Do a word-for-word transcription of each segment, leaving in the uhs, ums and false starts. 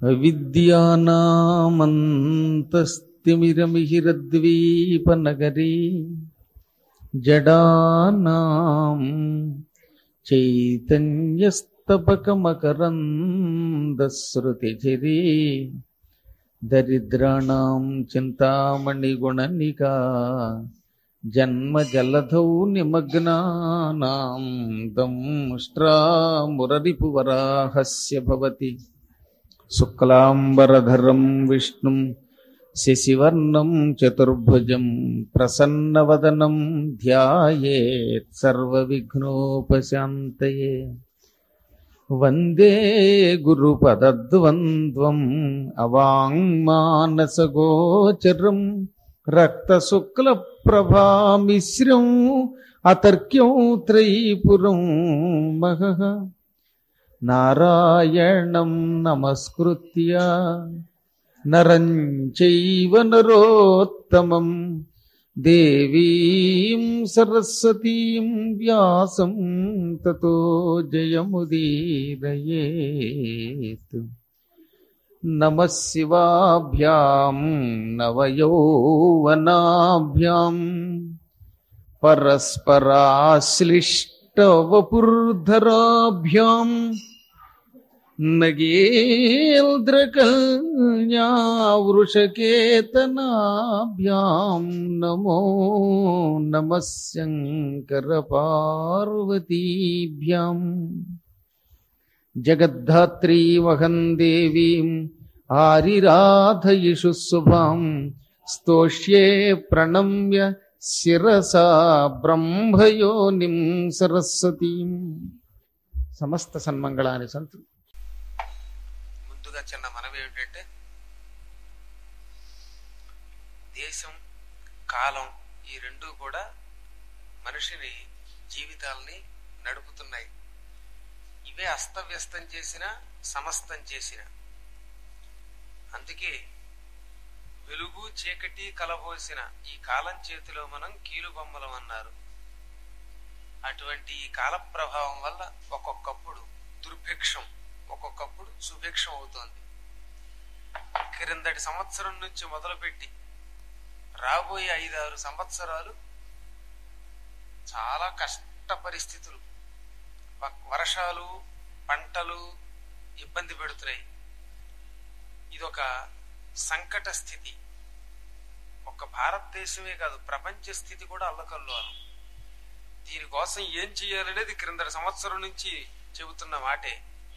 అవిద్యానామంతస్తిమిరమిహిరద్వీపనగరీ జడానాం చైతన్యస్తబకమకరందశ్రుతిఝరీ దరిద్రాణం చింతామణిగుణనికా జన్మజలధౌ నిమగ్నానాం దంష్ట్రామురరిపువరాహస్య భవతి శుక్లాంబరధరం విష్ణుం శశివర్ణం చతుర్భుజం ప్రసన్నవదనం ధ్యాయేత్ సర్వవిఘ్నోపశాంతయే. వందే గురుపదద్వంద్వం అవాంగ్మానసగోచరం రక్తశుక్లప్రభామిశ్రం అతర్క్యం త్రైపురం మహః. నారాయణం నమస్కృత్య నరం చైవ నరోత్తమం దేవీం సరస్వతీం వ్యాసం తతో జయముదీరయేత్. నమః శివాభ్యాం నవయౌవనాభ్యాం పరస్పరాశ్లిష్టవపుర్ధరాభ్యాం నగేంద్రకల్యావృషకేతనాభ్యాం నమో నమః శంకరపార్వతీభ్యాం. జగద్ధాత్రీమహం దేవీం ఆరిరాధయిషు శుభాం స్తోష్యే ప్రణమ్య శిరసా బ్రహ్మయోనిం సరస్వతీం. సమస్త సన్మంగళాని సంతు. ముందుగా చిన్న మనవి ఏమిటంటే, దేశం కాలం ఈ రెండు కూడా మనిషిని జీవితాలని నడుపుతున్నాయి. ఇవే అస్తవ్యస్తం చేసిన సమస్తం చేసిన. అందుకే వెలుగు చీకటి కలబోసిన ఈ కాలం చేతిలో మనం కీలుబొమ్మలం అన్నారు. అటువంటి ఈ కాల ప్రభావం వల్ల ఒక్కొక్కప్పుడు దుర్భిక్షం, ఒక్కొక్కప్పుడు సుభిక్షం అవుతోంది. క్రిందటి సంవత్సరం నుంచి మొదలుపెట్టి రాబోయే ఐదారు సంవత్సరాలు చాలా కష్ట పరిస్థితులు, వర్షాలు పంటలు ఇబ్బంది పెడుతున్నాయి. ఇదొక సంకట స్థితి. ఒక్క భారతదేశమే కాదు, ప్రపంచ స్థితి కూడా అల్లకల్లోలం. దీనికోసం ఏం చేయాలనేది క్రిందటి సంవత్సరం నుంచి చెబుతున్న మాటే.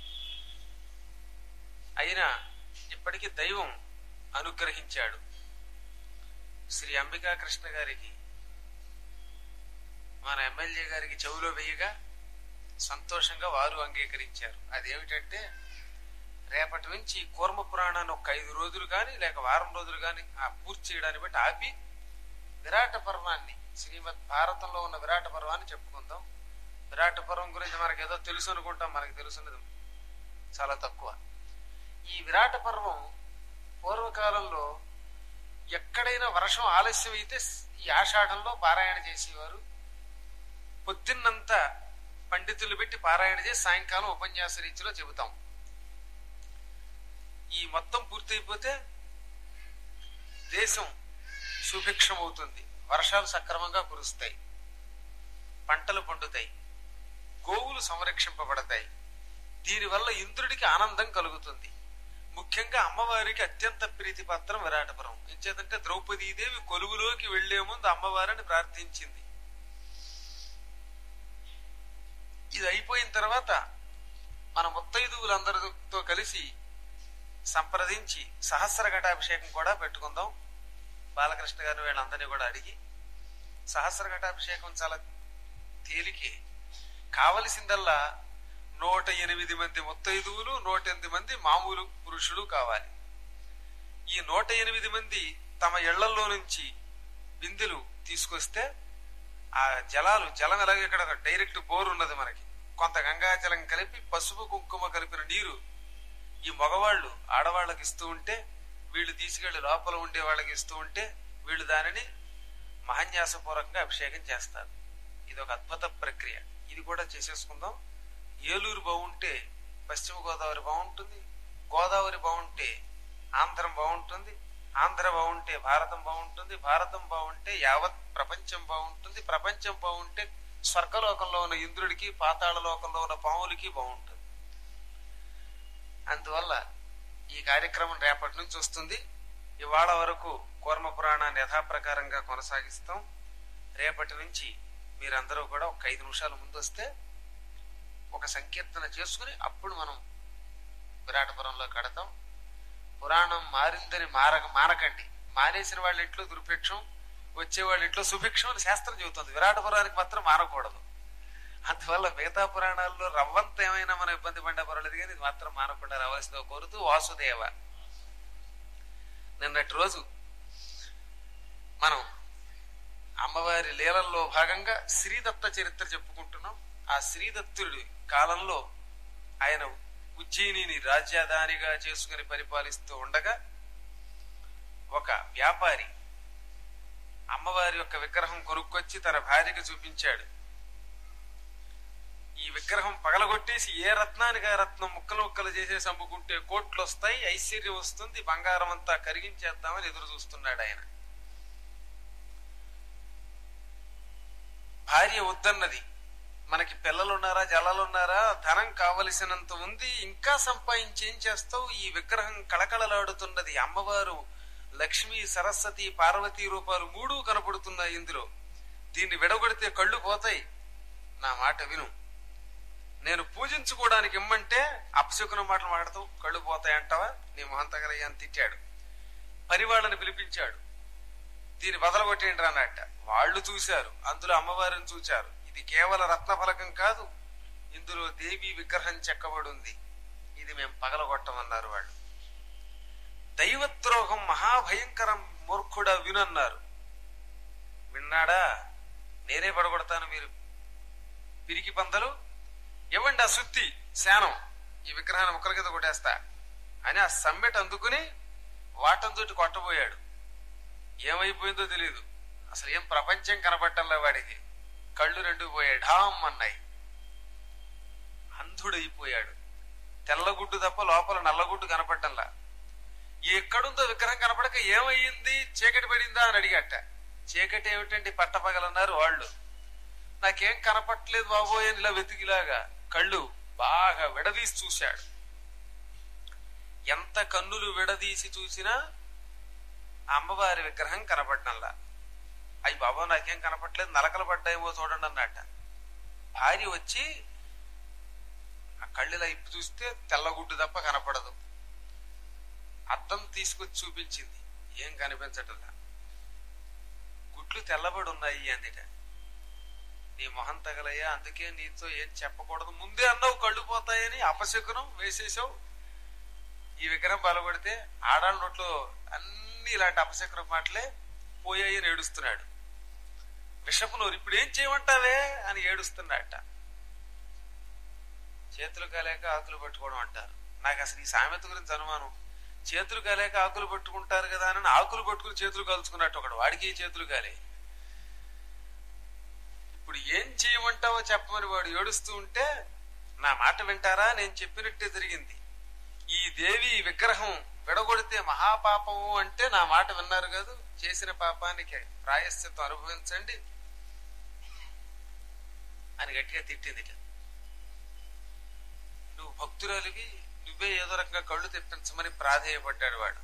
అయినా ఇప్పటికీ దైవం అనుగ్రహించాడు. శ్రీ అంబికా కృష్ణ గారికి, మన ఎమ్మెల్యే గారికి చెవులో వేయగా సంతోషంగా వారు అంగీకరించారు. అదేమిటంటే, రేపటి నుంచి కూర్మ పురాణాన్ని ఒక ఐదు రోజులు కానీ లేక వారం రోజులు కానీ ఆ పూర్తి చేయడాన్ని బట్టి ఆపి విరాట పర్వాన్ని, శ్రీమద్ భారతంలో ఉన్న విరాట పర్వాన్ని చెప్పుకుందాం. విరాట పర్వం గురించి మనకి ఏదో తెలుసు అనుకుంటాం, మనకి తెలుసున్నది చాలా తక్కువ. ఈ విరాట పర్వం పూర్వకాలంలో ఎక్కడైనా వర్షం ఆలస్యం అయితే ఈ ఆషాఢంలో పారాయణ చేసేవారు. పొద్దున్నంతా పండితులు పెట్టి పారాయణ చేసి సాయంకాలం ఉపన్యాస రీతిలో చెబుతాం. ఈ మొత్తం పూర్తయిపోతే దేశం సుభిక్షం అవుతుంది, వర్షాలు సక్రమంగా కురుస్తాయి, పంటలు పండుతాయి, గోవులు సంరక్షింపబడతాయి. దీనివల్ల ఇంద్రుడికి ఆనందం కలుగుతుంది. ముఖ్యంగా అమ్మవారికి అత్యంత ప్రీతిపాత్రం విరాటపురం. ఎంచేతంటే ద్రౌపదీదేవి కొలువులోకి వెళ్లే ముందు అమ్మవారిని ప్రార్థించింది. ఇది అయిపోయిన తర్వాత మన ముత్తైదువులందరితో కలిసి సంప్రదించి సహస్ర ఘటాభిషేకం కూడా పెట్టుకుందాం. బాలకృష్ణ గారు వీళ్ళందరినీ కూడా అడిగి సహస్ర ఘటాభిషేకం చాలా తేలికే. కావలసిందల్లా నూట ఎనిమిది మంది ముత్తైదువులు, నూట ఎనిమిది మంది మామూలు పురుషులు కావాలి. ఈ నూట ఎనిమిది మంది తమ ఇళ్లలో నుంచి బిందెలు తీసుకొస్తే ఆ జలాలు, జలం ఎలాగ ఇక్కడ డైరెక్ట్ బోర్ ఉన్నది మనకి, కొంత గంగాజలం కలిపి పసుపు కుంకుమ కలిపిన నీరు ఈ మగవాళ్ళు ఆడవాళ్ళకి ఇస్తూ ఉంటే, వీళ్ళు తీసుకెళ్లి లోపల ఉండే వాళ్ళకి ఇస్తూ ఉంటే వీళ్ళు దానిని మహాన్యాసపూర్వకంగా అభిషేకం చేస్తారు. ఇది ఒక అద్భుత ప్రక్రియ. ఇది కూడా చేసేసుకుందాం. ఏలూరు బాగుంటే పశ్చిమ గోదావరి బాగుంటుంది, గోదావరి బాగుంటే ఆంధ్రం బాగుంటుంది, ఆంధ్ర బాగుంటే భారతం బాగుంటుంది, భారతం బాగుంటే యావత్ ప్రపంచం బాగుంటుంది, ప్రపంచం బాగుంటే స్వర్గలోకంలో ఉన్న ఇంద్రుడికి పాతాళ లోకంలో ఉన్న పాములకి బాగుంటుంది. అందువల్ల ఈ కార్యక్రమం రేపటి నుంచి వస్తుంది. ఇవాళ వరకు కూర్మ పురాణాన్ని యథాప్రకారంగా కొనసాగిస్తాం. రేపటి నుంచి మీరందరూ కూడా ఒక ఐదు నిమిషాల ముందు వస్తే ఒక సంకీర్తన చేసుకుని అప్పుడు మనం విరాటపురంలో కడతాం. పురాణం మారిందని మార మానకండి. మానేసిన వాళ్ళ ఇంట్లో దుర్భిక్షం, వచ్చే వాళ్ళ ఇంట్లో సుభిక్షం అని శాస్త్రం చెబుతుంది. విరాటపురానికి మాత్రం మానకూడదు. అందువల్ల మిగతా పురాణాల్లో రవ్వంత ఏమైనా మనం ఇబ్బంది పడ్డా పర్వాలేదు, కానీ ఇది మాత్రం మానకుండా రావాల్సిందిగా కోరుతూ వాసుదేవ. నిన్నటి రోజు మనం అమ్మవారి లీలల్లో భాగంగా శ్రీదత్త చరిత్ర చెప్పుకుంటున్నాం. ఆ శ్రీదత్తుడి కాలంలో ఆయన ఉజ్జయినిని రాజధానిగా చేసుకుని పరిపాలిస్తూ ఉండగా ఒక వ్యాపారి అమ్మవారి యొక్క విగ్రహం కొనుక్కొచ్చి తన భార్యకి చూపించాడు. ఈ విగ్రహం పగలగొట్టేసి ఏ రత్నానికి ఆ రత్నం ముక్కలు ముక్కలు చేసేసి అమ్ముకుంటే కోట్లు వస్తాయి, ఐశ్వర్యం వస్తుంది, బంగారం అంతా కరిగించేద్దామని ఎదురు చూస్తున్నాడు ఆయన. భార్య వద్దన్నది. మనకి పిల్లలున్నారా, జలాలున్నారా, ధనం కావలసినంత ఉంది, ఇంకా సంపాదించి ఏం చేస్తావు? ఈ విగ్రహం కళకళలాడుతున్నది. అమ్మవారు లక్ష్మి, సరస్వతి, పార్వతీ రూపాలు మూడు కనపడుతున్నాయి ఇందులో. దీన్ని విడగొడితే కళ్ళు పోతాయి. నా మాట విను. నేను పూజించుకోవడానికి ఇమ్మంటే అపశకున మాటలు మాట్లాడతావు, కళ్ళు పోతాయంటావా? నీ మొహం తగలయ్యా అని తిట్టాడు. పని వాళ్ళని పిలిపించాడు. దీన్ని బదలగొట్టేయండి అన్నట్ట. వాళ్ళు చూశారు, అందులో అమ్మవారిని చూశారు. ఇది కేవల రత్నఫలకం కాదు, ఇందులో దేవి విగ్రహం చెక్కబడి ఉంది. ఇది మేము పగలగొట్టమన్నారు వాళ్ళు. దైవద్రోహం మహాభయంకరం, మూర్ఖుడా వినన్నారు. విన్నాడా? నేనే పడగొడతాను, మీరు పిరికి పందలు ఇవ్వండి ఆ సుత్తి శానం, ఈ విగ్రహాన్ని ముక్కల కింద కొట్టేస్తా అని ఆ సమ్మెట్ అందుకుని వాటంతోటి కొట్టబోయాడు. ఏమైపోయిందో తెలియదు. అసలు ఏం ప్రపంచం కనపట్టంలా వాడికి. కళ్ళు రెండు పోయాయి, ఢామ్ అన్నాయి. అంధుడైపోయాడు. తెల్లగుడ్డు తప్ప లోపల నల్లగుడ్డు కనపట్టంలా. ఎక్కడుందో విగ్రహం కనపడక ఏమయ్యింది, చీకటి పడిందా అని అడిగట. చీకటి ఏమిటండి, పట్టపగలన్నారు వాళ్ళు. నాకేం కనపట్లేదు బాబోయ్ అని ఇలా వెతికిలాగా కళ్ళు బాగా విడదీసి చూశాడు. ఎంత కన్నులు విడదీసి చూసినా అమ్మవారి విగ్రహం కనపడడంలా. అయ్యి బాబా నాకేం కనపట్లేదు, నలకలు పడ్డాయేమో చూడండి అన్నట్ట. భార్య వచ్చి ఆ కళ్ళులా ఇప్పు చూస్తే తెల్లగుడ్డు తప్ప కనపడదు. అద్దం తీసుకొచ్చి చూపించింది, ఏం కనిపించటంలా. గుడ్లు తెల్లబడి ఉన్నాయి అందిట. నీ మొహం తగలయ్యా, అందుకే నీతో ఏం చెప్పకూడదు, ముందే అన్నావు కళ్ళు పోతాయని, అపశకునం వేసేసావు. ఈ విగ్రహం బలపడితే ఆడాళ్ళ నోట్లో అన్ని ఇలాంటి అపశకునం మాటలే పోయాయి అని ఏడుస్తున్నాడు. విషపు నోరు, ఇప్పుడు ఏం చేయమంటావే అని ఏడుస్తున్నాడట. చేతులు కాలేక ఆకులు పట్టుకోవడం అంటారు. నాకు అసలు ఈ సామెత గురించి అనుమానం. చేతులు కాలేక ఆకులు పట్టుకుంటారు కదా అని ఆకులు పట్టుకుని చేతులు కాల్చుకున్నట్టు ఒకడు, వాడికి చేతులు కాలే. ఇప్పుడు ఏం చేయమంటావో చెప్పమని వాడు ఏడుస్తూ ఉంటే, నా మాట వింటారా, నేను చెప్పినట్టే జరిగింది. ఈ దేవి విగ్రహం విడగొడితే మహాపాపము అంటే నా మాట విన్నారు కాదు, చేసిన పాపానికి ప్రాయశ్చిత్తం అనుభవించండి అని గట్టిగా తిట్టింది. నువ్వు భక్తురాలివి, నువ్వే ఏదో రకంగా కళ్ళు తెప్పించమని ప్రాధేయపడ్డాడు వాడు.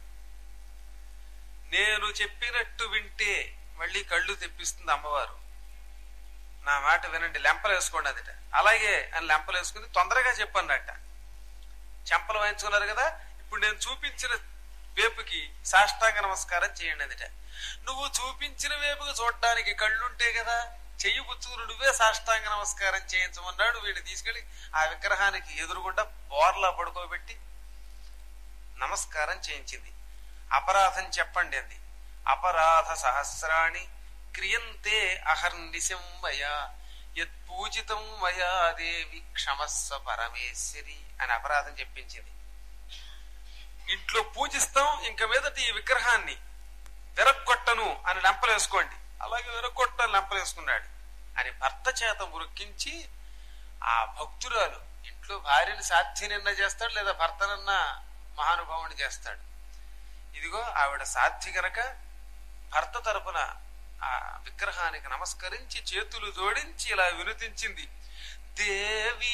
నేను చెప్పినట్టు వింటే మళ్ళీ కళ్ళు తెప్పిస్తుంది అమ్మవారు, నా మాట వినండి, లెంపలు వేసుకోండి అదిట. అలాగే అని లెంపలు వేసుకుని తొందరగా చెప్పన్నట్ట. చెంపలు వాయించుకున్నారు కదా, ఇప్పుడు నేను చూపించిన వేపుకి సాష్టాంగ నమస్కారం చేయండి అదిట. నువ్వు చూపించిన వేపుకి చూడడానికి కళ్ళుంటే కదా, చెయ్యి పుచ్చుకుని నువ్వే సాష్టాంగ నమస్కారం చేయించమన్నాడు. వీడిని తీసుకెళ్లి ఆ విగ్రహానికి ఎదురుగుండా బోర్లా పడుకోబెట్టి నమస్కారం చేయించింది. అపరాధం చెప్పండి అంది. అపరాధ సహస్రాణి క్రియంతే అహర్నిశం మయా యత్పూజితం మయా దేవి క్షమస్వ పరమేశ్వరి అని అపరాధం చెప్పించింది. ఇంట్లో పూజిస్తాం, ఇంక మీదట ఈ విగ్రహాన్ని విరగొట్టను అని లెంపలేసుకోండి. అలాగే విరగొట్టని లెంపలేసుకున్నాడు అని భర్త చేత మురికించి ఆ భక్తురాలు ఇంట్లో భార్యని సాధ్యనన్నా చేస్తాడు, లేదా భర్తనన్నా మహానుభావుని చేస్తాడు. ఇదిగో ఆవిడ సాధ్వి గనక భర్త తరపున ఆ విగ్రహానికి నమస్కరించి చేతులు జోడించి ఇలా వినుతించింది. దేవి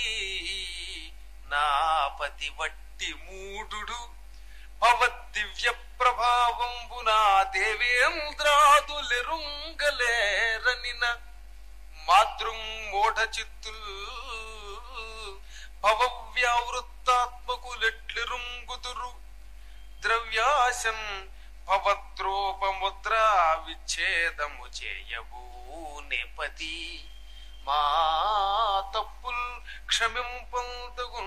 నా పతి వట్టి మూఢుడు భవద్దివ్య ప్రభావంబునా దేవేంద్రాదులెరుంగలేరనిన మాతృంగోఢ చిత్తుల్ భవవ్యావృత్తాత్మకులెట్లెరుంగుదురు ద్రవ్యాశం భవద్రోపముద్రా విచ్ఛేదము చేయబూ నేపతి మా తప్పుల్ క్షమింపంతగు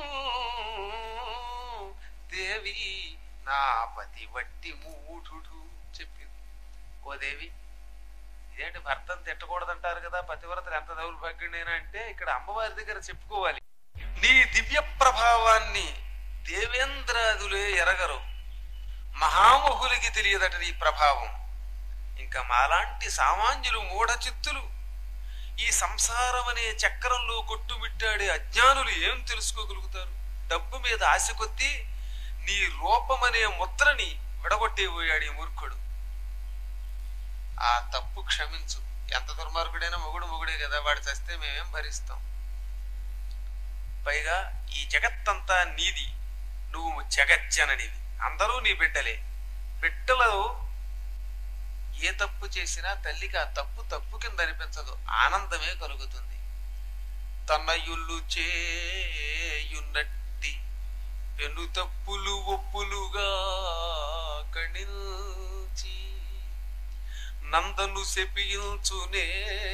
దేవి నా పతి వట్టి మూఢుడు చెప్పింది. ఓ దేవి, ఇదేంటి భర్తను తిట్టకూడదంటారు కదా, పతివ్రతలు ఎంత దౌర్భాగ్యుడైనా అంటే ఇక్కడ అమ్మవారి దగ్గర చెప్పుకోవాలి. నీ దివ్య ప్రభావాన్ని దేవేంద్రాదులే ఎరగరు, మహామహులకి తెలియదట నీ ప్రభావం. ఇంకా మాలాంటి సామాన్యులు మూఢ చిత్తులు ఈ సంసారం అనే చక్రంలో కొట్టుమిట్టాడే అజ్ఞానులు ఏం తెలుసుకోగలుగుతారు? డబ్బు మీద ఆశ కొద్దీ నీ రూపమనే ముద్రని విడగొట్టేపోయాడు ఈ మూర్ఖుడు. ఆ తప్పు క్షమించు. ఎంత దుర్మార్గుడైనా మొగుడు మొగుడే కదా, వాడు చస్తే మేమేం భరిస్తాం. పైగా ఈ జగత్తంతా నీది, నువ్వు జగజ్జననివి, అందరూ నీ బిడ్డలే. బిడ్డలో ఏ తప్పు చేసినా తల్లికి ఆ తప్పు తప్పు కింద అనిపించదు, ఆనందమే కలుగుతుంది. తనయుళ్ళు చేయున్నట్టి పెను తప్పులు ఒప్పులుగా కణించి నందను శపించునే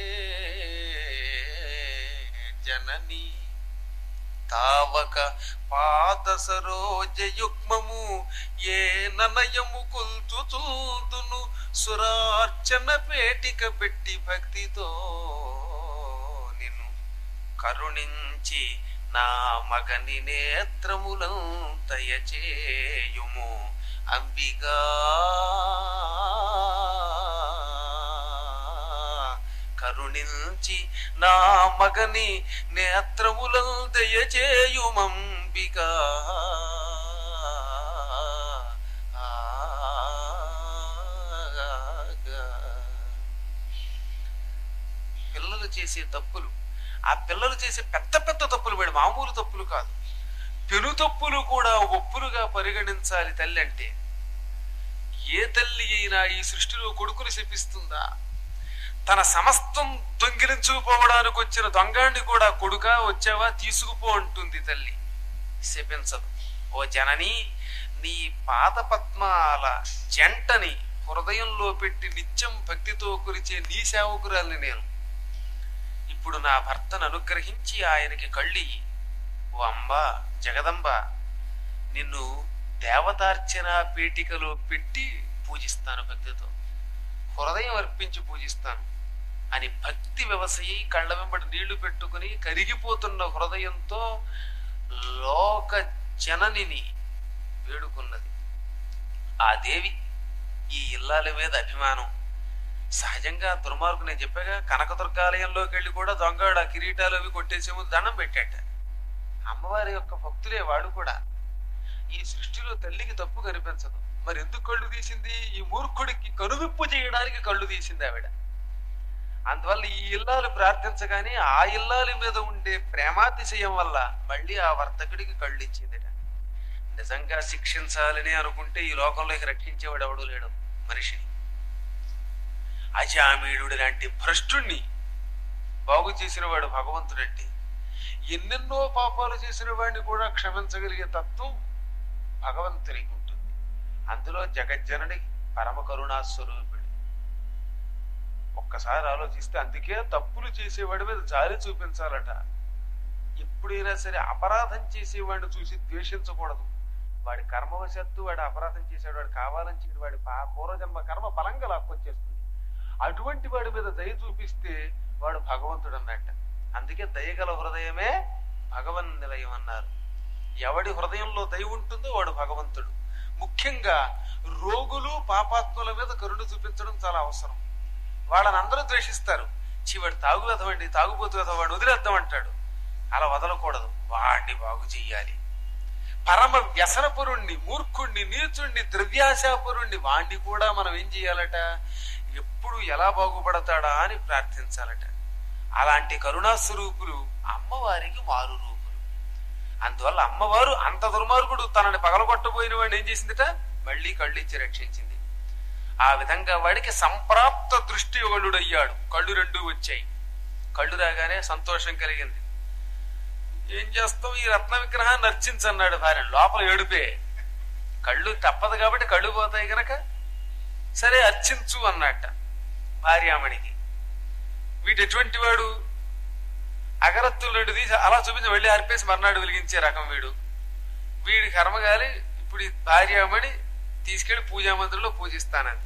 జనని తావక పాద సరోజయుగ్మము ఏ ననయము కొల్చుచుందును సురార్చన పేటిక పెట్టి భక్తితో నిన్ను కరుణించి నా మగని నేత్రములం దయచేయుము అంబిగా. కరుణించి నా మగని నేత్రములం దయచేయుమంబిగా. పిల్లలు చేసే తప్పులు, ఆ పిల్లలు చేసే పెద్ద పెద్ద తప్పులు, వాడు మామూలు తప్పులు కాదు, పెను తప్పులు కూడా ఒప్పులుగా పరిగణించాలి తల్లి అంటే. ఏ తల్లి అయినా ఈ సృష్టిలో కొడుకుని శపిస్తుందా? తన సమస్తం దొంగిలించుకుపోవడానికి వచ్చిన దొంగాన్ని కూడా కొడుక వచ్చావా తీసుకుపో అంటుంది తల్లి, శపించదు. ఓ జనని, నీ పాద పద్మాల జంటని హృదయంలో పెట్టి నిత్యం భక్తితో కొలిచే నీ సేవకురాల్ని నేను. ఇప్పుడు నా భర్తను అనుగ్రహించి ఆయనకి కళ్ళియ్యి. ఓ అంబా జగదంబ, నిన్ను దేవతార్చన పీఠికలో పెట్టి పూజిస్తాను, భక్తితో హృదయం అర్పించి పూజిస్తాను అని భక్తి వ్యవసాయి కళ్ళ వెంబడి నీళ్లు పెట్టుకుని కరిగిపోతున్న హృదయంతో లోక జననిని వేడుకున్నది. ఆ దేవి ఈ ఇల్లాల మీద అభిమానం. సహజంగా దుర్మార్గు, నేను చెప్పాగా, కనకదుర్గాలయంలోకి వెళ్ళి కూడా దొంగడు ఆ కిరీటాలు అవి కొట్టేసే ముందు దండం పెట్టాట. అమ్మవారి యొక్క భక్తులే వాడు కూడా. ఈ సృష్టిలో తల్లికి తప్పు కనిపించదు, మరి ఎందుకు కళ్ళు తీసింది? ఈ మూర్ఖుడికి కనువిప్పు చేయడానికి కళ్ళు తీసింది ఆవిడ. అందువల్ల ఈ ఇల్లాలు ప్రార్థించగానే ఆ ఇల్లాలి మీద ఉండే ప్రేమాతిశయం వల్ల మళ్ళీ ఆ వర్తకుడికి కళ్ళు ఇచ్చిందిట. నిజంగా శిక్షించాలని అనుకుంటే ఈ లోకంలో రక్షించేవాడు ఎవడూ లేడు మనిషిని. అజామీయుడు లాంటి భ్రష్టుణ్ణి బాగు చేసిన వాడు భగవంతుడంటే. ఎన్నెన్నో పాపాలు చేసిన వాడిని కూడా క్షమించగలిగే తత్వం భగవంతునికి ఉంటుంది. అందులో జగజ్జనని పరమ కరుణాస్వరూపుడు. ఒక్కసారి ఆలోచిస్తే అందుకే తప్పులు చేసేవాడి మీద జాలి చూపించాలట. ఎప్పుడైనా సరే అపరాధం చేసేవాడిని చూసి ద్వేషించకూడదు. వాడి కర్మవశత్తు వాడు అపరాధం చేసేవాడు, వాడు కావాలని చేయడు, వాడి పూర్వజన్మ కర్మ బలంగా లాక్కొచ్చేస్తుంది. అటువంటి వాడి మీద దయ చూపిస్తే వాడు భగవంతుడు అన్నట్ట. అందుకే దయగల హృదయమే భగవన్ నిలయం అన్నారు. ఎవడి హృదయంలో దయ ఉంటుందో వాడు భగవంతుడు. ముఖ్యంగా రోగులు పాపాత్ముల మీద కరుణ చూపించడం చాలా అవసరం. వాళ్ళని అందరూ ద్వేషిస్తారు. చివడి తాగు వెదవండి, తాగుబోతు వెదవాడు వదిలేద్దాం అంటాడు. అలా వదలకూడదు, వాడిని బాగు చెయ్యాలి. పరమ వ్యసనపురుణ్ణి, మూర్ఖుణ్ణి, నీచుణ్ణి, ద్రవ్యాశాపురుణ్ణి వాణ్ణి కూడా మనం ఏం చేయాలట, ఎప్పుడు ఎలా బాగుపడతాడా అని ప్రార్థించాలట. అలాంటి కరుణాస్వరూపులు అమ్మవారికి మారు రూపులు. అందువల్ల అమ్మవారు అంత దుర్మార్గుడు తనని పగలగొట్టబోయిన వాడిని ఏం చేసిందిట, మళ్లీ కళ్ళిచ్చి రక్షించింది. ఆ విధంగా వాడికి సంప్రాప్త దృష్టి ఒళ్ళుడయ్యాడు. కళ్ళు రెండూ వచ్చాయి. కళ్ళు రాగానే సంతోషం కలిగింది. ఏం చేస్తాం, ఈ రత్న విగ్రహాన్ని అర్చించన్నాడు భార్య. లోపల ఏడుపే, కళ్ళు తప్పదు కాబట్టి కళ్ళు పోతాయి గనక సరే అర్చించు అన్నట్ట భార్యామణికి. వీటి ఎటువంటి వాడు, అగరత్తులు రెండు తీసి అలా చూపించి వెళ్ళి ఆర్పేసి మర్నాడు వెలిగించే రకం వీడు. వీడి కర్మగాలి ఇప్పుడు ఈ భార్యామణి తీసుకెళ్లి పూజా మందిరంలో పూజిస్తానంది.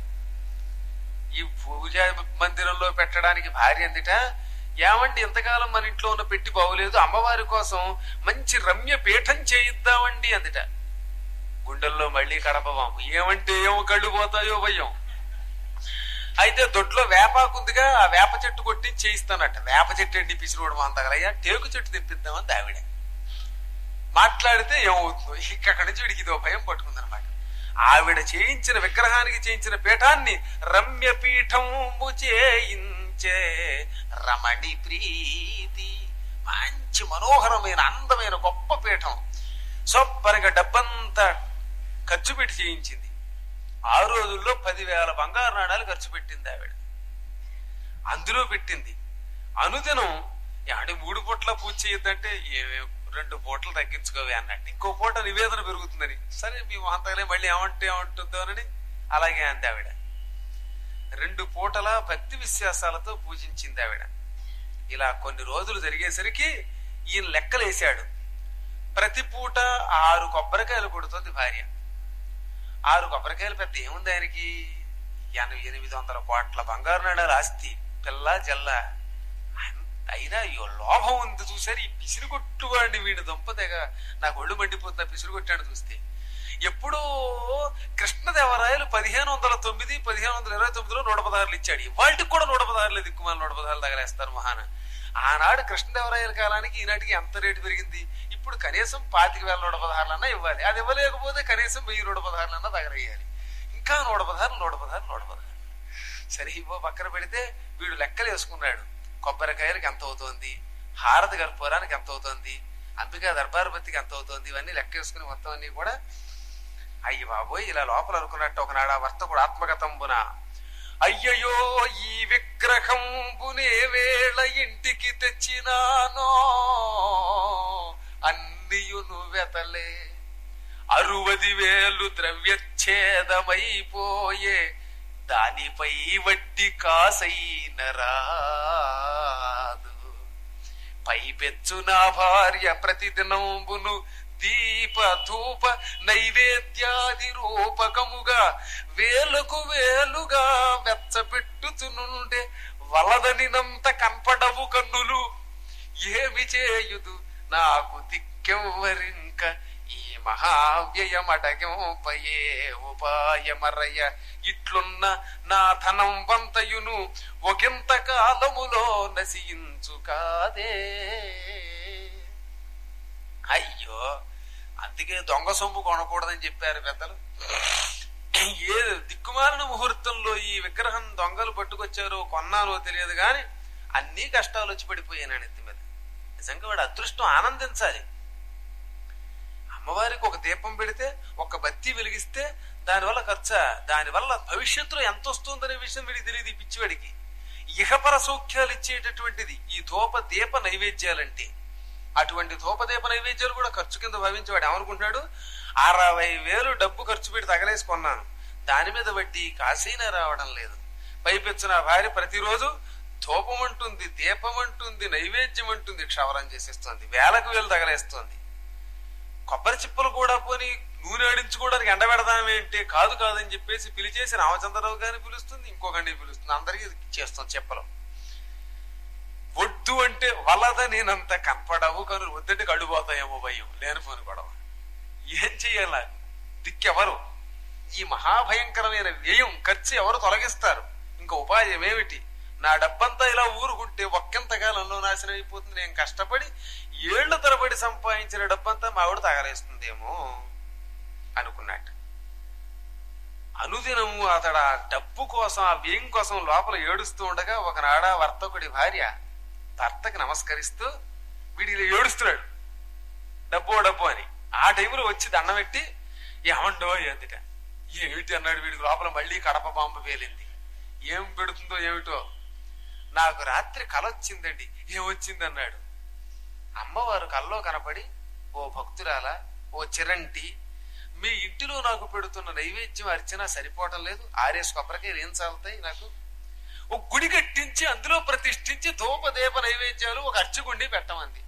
ఈ పూజా మందిరంలో పెట్టడానికి భార్య అందిట, ఏమండి ఇంతకాలం మన ఇంట్లో ఉన్న పెట్టి బాగులేదు, అమ్మవారి కోసం మంచి రమ్య పీఠం చేయిద్దామండి అందుట. గుండెల్లో మళ్లీ కడపవాము. ఏమంటే ఏమో కళ్ళు పోతాయో భయం. అయితే దొడ్లో వేపాకుందిగా, ఆ వేప చెట్టు కొట్టి చేయిస్తానట. వేప చెట్టు అండి పిసిరోడు అంతగలయ్యా, టేకు చెట్టు తెప్పిద్దామని ఆవిడ మాట్లాడితే ఏమవుతుందో ఇక్కడి నుంచి వీడికి ఇదో భయం పట్టుకుందనమాట. ఆవిడ చేయించిన విగ్రహానికి చేయించిన పీఠాన్ని రమ్య పీఠము చేయించే రమణి ప్రీతి, మంచి మనోహరమైన అందమైన గొప్ప పీఠం. శుభ్రంగా డబ్బంతా ఖర్చు పెట్టి చేయించింది. ఆ రోజుల్లో పదివేల బంగారు నాణాలు ఖర్చు పెట్టింది ఆవిడ. అందులో పెట్టింది అనుదినం. అంటే మూడు పూట్ల పూజ చేయొద్దంటే ఏమే రెండు పూటలు తగ్గించుకోవే అన్నట్టు, ఇంకో పూట నివేదన పెరుగుతుందని. సరే మీ అంతగానే మళ్ళీ ఏమంటే ఏమంటుందో అని అలాగే అంది ఆవిడ. రెండు పూటల భక్తి విశ్వాసాలతో పూజించింది ఆవిడ. ఇలా కొన్ని రోజులు జరిగేసరికి ఈయన లెక్కలేశాడు. ప్రతి పూట ఆరు కొబ్బరికాయలు కొడుతుంది భార్య. ఆరు కొబ్బరికాయలు పెద్ద ఏముంది ఆయనకి, ఎనభై ఎనిమిది వందల కోట్ల బంగారు నాణాలు ఆస్తి, పిల్ల జల్ల. అయినా అయ్యో లోభం ఉంది చూసారు. ఈ పిసిరి కొట్టువాడిని వీడి దుంపదేగా నాకు ఒళ్ళు మండిపోతుంది ఆ పిసిరి కొట్టాడు చూస్తే. ఎప్పుడో కృష్ణదేవరాయలు పదిహేను వందల తొమ్మిది పదిహేను వందల ఇరవై తొమ్మిదిలో నూట పదహారులు ఇచ్చాడు. వాటికి కూడా నూట పదహారులే దిక్కుమాల నూట పదహారులు తగలేస్తారు మహాన. ఆనాడు కృష్ణదేవరాయల కాలానికి ఈనాటికి ఎంత రేటు పెరిగింది. ఇప్పుడు కనీసం పాతిక వేల నూట పదహారులన్నా ఇవ్వాలి. అది ఇవ్వలేకపోతే కనీసం వెయ్యి నూట పదహారులన్నా తగలయ్యాలి. ఇంకా నూట పదహారు నూట పదహారు నూట పదహారు సరే ఇవ్వ పక్కన పెడితే వీడు లెక్కలు వేసుకున్నాడు. కొబ్బరికాయలకి ఎంత అవుతోంది, హారతి కర్పూరానికి ఎంత అవుతోంది, అంబికా దర్బారపతికి ఎంత అవుతోంది, ఇవన్నీ లెక్క వేసుకుని మొత్తం అన్ని కూడా అయ్యి బాబోయ్ ఇలా లోపల అనుకున్నట్టు ఒకనాడు ఆ వర్తకుడు ఆత్మగతంబున అయ్యయ్యో ఈ విగ్రహంబునే వేళ ఇంటికి తెచ్చినానో అన్నియును వెతలే అరువది వేలు ద్రవ్యచ్ఛేదమైపోయే దానిపై వడ్డీ కాసైన రాదు పైపెచ్చు నా భార్య ప్రతిదినంబును దీప ధూప నైవేద్యాది రూపకముగా వేలకు వేలుగా వెచ్చబెట్టుచునుండే వలదనినంత కనపడవు కన్నులు ఏమి చేయుదు నాకు దిక్కెవ్వరింక ఈ మహావ్యయమడగింపయే ఉపాయమరయ్య ఇట్లున్న నా ధనం వంతయును ఒకంత కాలములో నశించు కాదే. అయ్యో అందుకే దొంగ సొమ్ము కొనకూడదని చెప్పారు పెద్దలు. ఏ దిక్కుమాలిన ముహూర్తంలో ఈ విగ్రహం దొంగలు పట్టుకొచ్చారో కొన్నారో తెలియదు గాని అన్ని కష్టాలు వచ్చి పడిపోయాను ఎత్తి మీద. నిజంగా వాడు అదృష్టం ఆనందించాలి. అమ్మవారికి ఒక దీపం పెడితే ఒక బత్తి వెలిగిస్తే దానివల్ల ఖర్చా, దానివల్ల భవిష్యత్తులో ఎంత వస్తుందనే విషయం వీడికి తెలియదు. ఈ పిచ్చివాడికి ఇహపర సౌఖ్యాలు ఇచ్చేటటువంటిది ఈ ధూప దీప నైవేద్యాలంటే. అటువంటి ధూపదీప నైవేద్యాలు కూడా ఖర్చు కింద భావించేవాడు ఏమనుకుంటున్నాడు, అరవై వేలు డబ్బు ఖర్చు పెట్టి తగలేసి కొన్నాను, దాని మీద వడ్డీ కాసైనా రావడం లేదు. పైపెచ్చు నా భార్య ప్రతిరోజు ధూపం అంటుంది, దీపం అంటుంది, నైవేద్యం అంటుంది, క్షవరం చేసేస్తోంది, వేలకు వేలు తగలేస్తోంది. కొబ్బరి చిప్పలు కూడా పోని నూనె ఆడించుకోవడానికి ఎండబెడదామేంటే కాదు కాదని చెప్పేసి పిలిచేసి రామచంద్రరావు గారిని పిలుస్తుంది, ఇంకొకరిని పిలుస్తుంది, అందరికీ చేస్తాం చెప్పలు. వద్దు అంటే వలద నేనంత కనపడవు కను వద్దంటే కడుపోతాయేమో భయం లేనిపోని గొడవ. ఏం చెయ్యాల దిక్కెవరు? ఈ మహాభయంకరమైన వ్యయం ఖర్చు ఎవరు తొలగిస్తారు? ఇంకా ఉపాయం ఏమిటి? నా డబ్బంతా ఇలా ఊరుకుంటే ఒక్కంతకాలంలో నాశనం అయిపోతుంది. నేను కష్టపడి ఏళ్ల తరబడి సంపాదించిన డబ్బంతా మా ఆవిడ తగలేస్తుందేమో అనుకున్నట్టు. అనుదినము అతడు ఆ డబ్బు కోసం, ఆ వ్యయం కోసం లోపల ఏడుస్తూ ఉండగా ఒకనాడ వర్తకుడి భార్య భర్తకి నమస్కరిస్తూ వీడి ఏడుస్తున్నాడు డబ్బు డబ్బు అని. ఆ టైంలో వచ్చి దండం పెట్టి ఏమండో ఎందుక ఏమిటి అన్నాడు. వీడికి లోపల మళ్ళీ కడప బాంబు పేలింది. ఏం పెడుతుందో ఏమిటో. నాకు రాత్రి కల వచ్చిందండి. ఏమొచ్చింది అన్నాడు. అమ్మవారు కల్లో కనపడి, ఓ భక్తురాల, ఓ చిరంటి, మీ ఇంటిలో నాకు పెడుతున్న నైవేద్యం అర్చన సరిపోవటం లేదు. ఆరేసు కొబ్బరికాయలు ఏం చాలుతాయి నాకు? ఒక గుడి కట్టించి అందులో ప్రతిష్ఠించి ధూపదీప నైవేద్యాలు ఒక అర్చకుండి పెట్టమంది.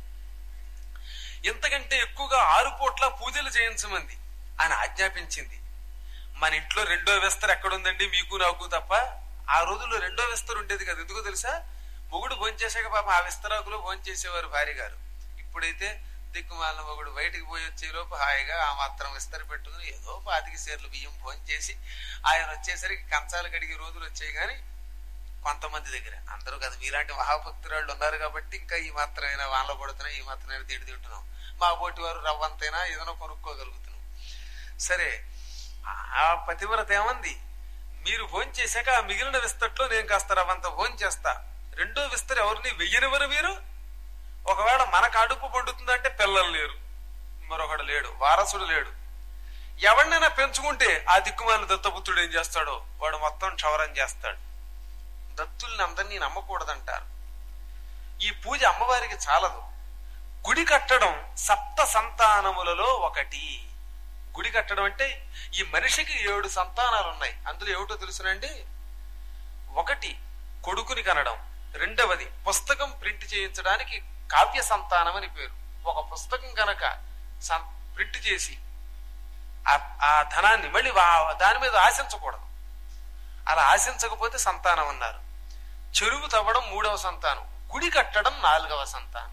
ఇంతకంటే ఎక్కువగా ఆరు పూట్ల పూజలు చేయించమంది అని ఆజ్ఞాపించింది. మన ఇంట్లో రెండో విస్తరు ఎక్కడుందండి మీకు నాకు తప్ప? ఆ రోజుల్లో రెండో విస్తరు ఉండేది కదా. ఎందుకో తెలుసా? మొగుడు భోంచేసాక పాప ఆ విస్తరాకులో భోంచేసేవారు భార్య గారు. ఇప్పుడైతే దిక్కుమాలిన మొగుడు బయటికి పోయి వచ్చే లోపు హాయిగా ఆ మాత్రం విస్తరి పెట్టుకుని ఏదో పాతికి సేర్లు బియ్యం భోంచేసి ఆయన వచ్చేసరికి కంచాలు కడిగే రోజులు వచ్చాయి. కానీ కొంతమంది దగ్గర, అందరూ కదా, మీలాంటి మహాభక్తురాళ్ళు ఉన్నారు కాబట్టి ఇంకా ఈ మాత్రమైనా వానలో పడుతున్నాయి, ఈ మాత్రమైనా తిండి తింటున్నాం. మా పోటీ వారు రవ్వంతైనా ఏదైనా కొనుక్కోగలుగుతున్నాం. సరే, ఆ పతివ్రత ఏమంది, మీరు భోంచేశాక ఆ మిగిలిన విస్తట్లో నేను కాస్త రవ్వంత భోంచేస్తా. రెండో విస్తరు ఎవరిని వెయ్యనివ్వరు మీరు. ఒకవేళ మనకు అడుపు పండుతుందంటే పిల్లలు లేరు, మరొకడు లేడు, వారసుడు లేడు. ఎవరినైనా పెంచుకుంటే ఆ దిక్కుమాలిన దత్తపుత్రుడు ఏం చేస్తాడో వాడు మొత్తం క్షవరం చేస్తాడు. దత్తుల్ని అందరినీ నమ్మకూడదంటారు. ఈ పూజ అమ్మవారికి చాలదు. గుడి కట్టడం సప్త సంతానములలో ఒకటి. గుడి కట్టడం అంటే ఈ మనిషికి ఏడు సంతానాలు ఉన్నాయి. అందులో ఏమిటో తెలుసునండి? ఒకటి కొడుకుని కనడం, రెండవది పుస్తకం ప్రింట్ చేయించడానికి కావ్య సంతానం అని పేరు. ఒక పుస్తకం కనుక ప్రింట్ చేసి ఆ ధనాన్ని మళ్ళీ దాని మీద ఆశించకూడదు. అలా ఆశించకపోతే సంతానం అన్నారు. చెరువు తవ్వడం మూడవ సంతానం, గుడి కట్టడం నాలుగవ సంతానం.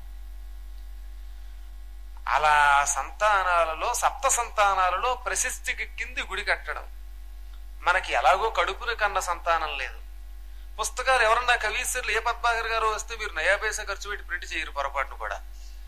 అలా సంతానాలలో సప్త సంతానాలలో ప్రశస్తికి కింది గుడి కట్టడం. మనకి ఎలాగో కడుపున కన్న సంతానం లేదు. పుస్తకాలు ఎవరన్నా కవీశ్వరులు ఏ పద్మాకర్ గారు వస్తే మీరు నయా పైసా ఖర్చు పెట్టి ప్రింట్ చేయరు పొరపాటును కూడా.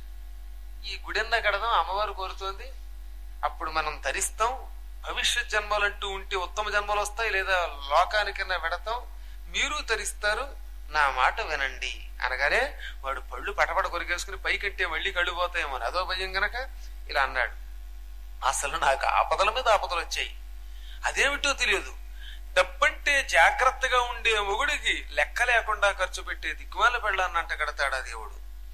ఈ గుడెన్న కడదాం అమ్మవారు కోరుతోంది, అప్పుడు మనం తరిస్తాం. భవిష్యత్ జన్మలంటూ ఉంటే ఉత్తమ జన్మలు వస్తాయి, లేదా లోకానికన్నా వెడతాం, మీరు తరిస్తారు, నా మాట వినండి అనగానే వాడు పళ్ళు పటపట కొరికేసుకుని పైకంటే మళ్ళీ కళ్ళు పోతాయేమో అదో భయం గనక ఇలా అన్నాడు. అసలు నాకు ఆపదల మీద ఆపదలు వచ్చాయి. అదేమిటో తెలియదు. డబ్బంటే జాగ్రత్తగా ఉండే మొగుడికి లెక్క లేకుండా ఖర్చు పెట్టే దిక్కుమాల పెళ్ళాన్నంట కడతాడా దేవుడు.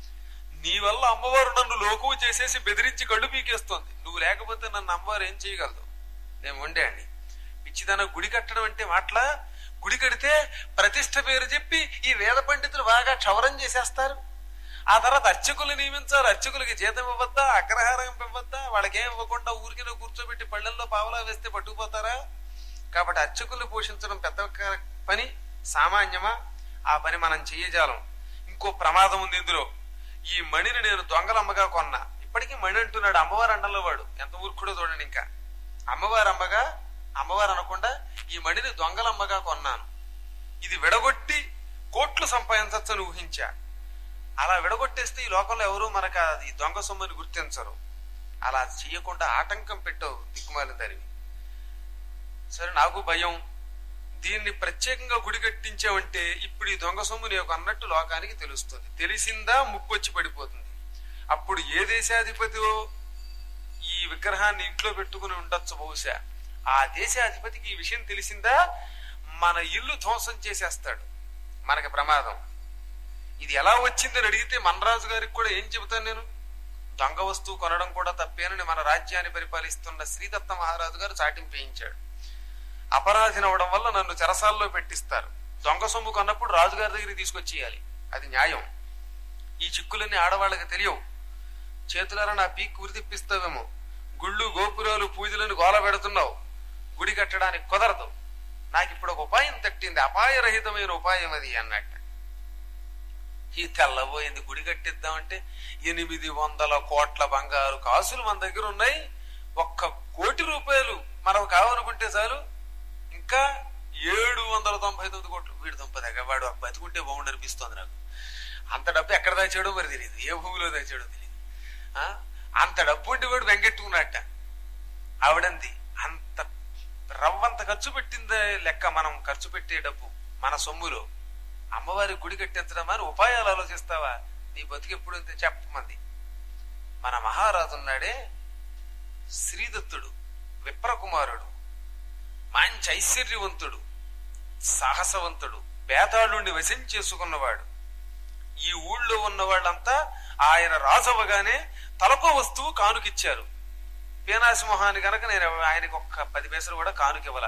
నీ వల్ల అమ్మవారు నన్ను లోకువు చేసేసి బెదిరించి కళ్ళు పీకేస్తోంది. నువ్వు లేకపోతే నన్ను అమ్మవారు ఏం చేయగలదు? నేను ఉండే అండి. పిచ్చిదాన గుడి కట్టడం అంటే మాటలా? గుడి కడితే ప్రతిష్ట పేరు చెప్పి ఈ వేద పండితులు బాగా క్షవరం చేసేస్తారు. ఆ తర్వాత అర్చకులు నియమించారు. అర్చకులకి జీతం ఇవ్వద్దా, అగ్రహారం ఇవ్వద్దా? వాళ్ళకేం ఇవ్వకుండా ఊరికిలో కూర్చోబెట్టి పళ్ళల్లో పావలా వేస్తే పట్టుకుపోతారా? కాబట్టి అర్చకులు పోషించడం పెద్ద పని, సామాన్యమా? ఆ పని మనం చెయ్యజాలం. ఇంకో ప్రమాదం ఉంది ఇందులో. ఈ మణిని నేను దొంగలమ్మగా కొన్నా. ఇప్పటికీ మణి అంటున్నాడు, అమ్మవారు అండంలో వాడు. ఎంత మూర్ఖుడో చూడండి. ఇంకా అమ్మవారు అమ్మగా అమ్మవారు అనకుండా ఈ మణిని దొంగలమ్మగా కొన్నాను. ఇది విడగొట్టి కోట్లు సంపాదించచ్చని ఊహించా. అలా విడగొట్టేస్తే ఈ లోకంలో ఎవరు మనకు అది దొంగ సొమ్మని గుర్తించరు. అలా చెయ్యకుండా ఆటంకం పెట్టవు దిక్కుమాలిన దానివి. సరే, నాకు భయం. దీన్ని ప్రత్యేకంగా గుడి కట్టించావంటే ఇప్పుడు ఈ దొంగ సొమ్ము నీకు అన్నట్టు లోకానికి తెలుస్తుంది. తెలిసిందా ముప్పొచ్చి పడిపోతుంది. అప్పుడు ఏ దేశాధిపతిలో ఈ విగ్రహాన్ని ఇంట్లో పెట్టుకుని ఉండొచ్చు బహుశా. ఆ దేశాధిపతికి ఈ విషయం తెలిసిందా మన ఇల్లు ధ్వంసం చేసేస్తాడు. మనకి ప్రమాదం. ఇది ఎలా వచ్చిందని అడిగితే మనరాజు గారికి కూడా ఏం చెబుతాను నేను? దొంగ వస్తువు కొనడం కూడా తప్పేనని మన రాజ్యాన్ని పరిపాలిస్తున్న శ్రీదత్త మహారాజు గారు చాటింపేయించాడు. అపరాధిని అవడం వల్ల నన్ను చెరసాల్లో పెట్టిస్తారు. దొంగ సొమ్ము కొన్నప్పుడు రాజుగారి దగ్గరికి తీసుకొచ్చేయాలి. అది న్యాయం. ఈ చిక్కులన్నీ ఆడవాళ్ళకి తెలియవు. చేతులారా నా పీక్ ఉరి తిప్పిస్తావేమో. గుళ్ళు గోపురాలు పూజలను గోల పెడుతున్నావు. గుడి కట్టడానికి కుదరదు. నాకు ఇప్పుడు ఒక ఉపాయం తట్టింది, అపాయరహితమైన ఉపాయం అది అన్నట్టు. ఈ తెల్లబోయింది. గుడి కట్టిద్దామంటే ఎనిమిది వందల కోట్ల బంగారు కాసులు మన దగ్గర ఉన్నాయి. ఒక్క కోటి రూపాయలు మనకు కావాలనుకుంటే చాలు. ఇంకా ఏడు వందల తొంభై తొమ్మిది కోట్లు వీడు తొంపదగా వాడు బతికుంటే బాగుండు అనిపిస్తోంది నాకు. అంత డబ్బు ఎక్కడ దాచాడో మరి తెలియదు, ఏ భూమిలో దాచాడో తెలియదు. అంత డబ్బు ఉండి వాడు వెంగెట్టుకున్నట్ట. ఆవిడంది అంత రవ్వంత ఖర్చు పెట్టిందే లెక్క మనం ఖర్చు పెట్టే డబ్బు మన సొమ్ములో అమ్మవారి గుడి కట్టించడం అని ఉపాయాలు ఆలోచిస్తావా? నీ బతికి ఎప్పుడు చెప్పమంది. మన మహారాజు ఉన్నాడే శ్రీదత్తుడు, విప్రకుమారుడు, మంచి ఐశ్వర్యవంతుడు, సాహసవంతుడు, బేతాళుణ్ణి వశం చేసుకున్నవాడు. ఈ ఊళ్ళో ఉన్న వాళ్ళంతా ఆయన రాజవగానే తలకో వస్తువు కానుకిచ్చారు. పీనాసింహాన్ని కనుక నేను ఆయనకు ఒక్క పది పైసలు కూడా కానుకివ్వలా.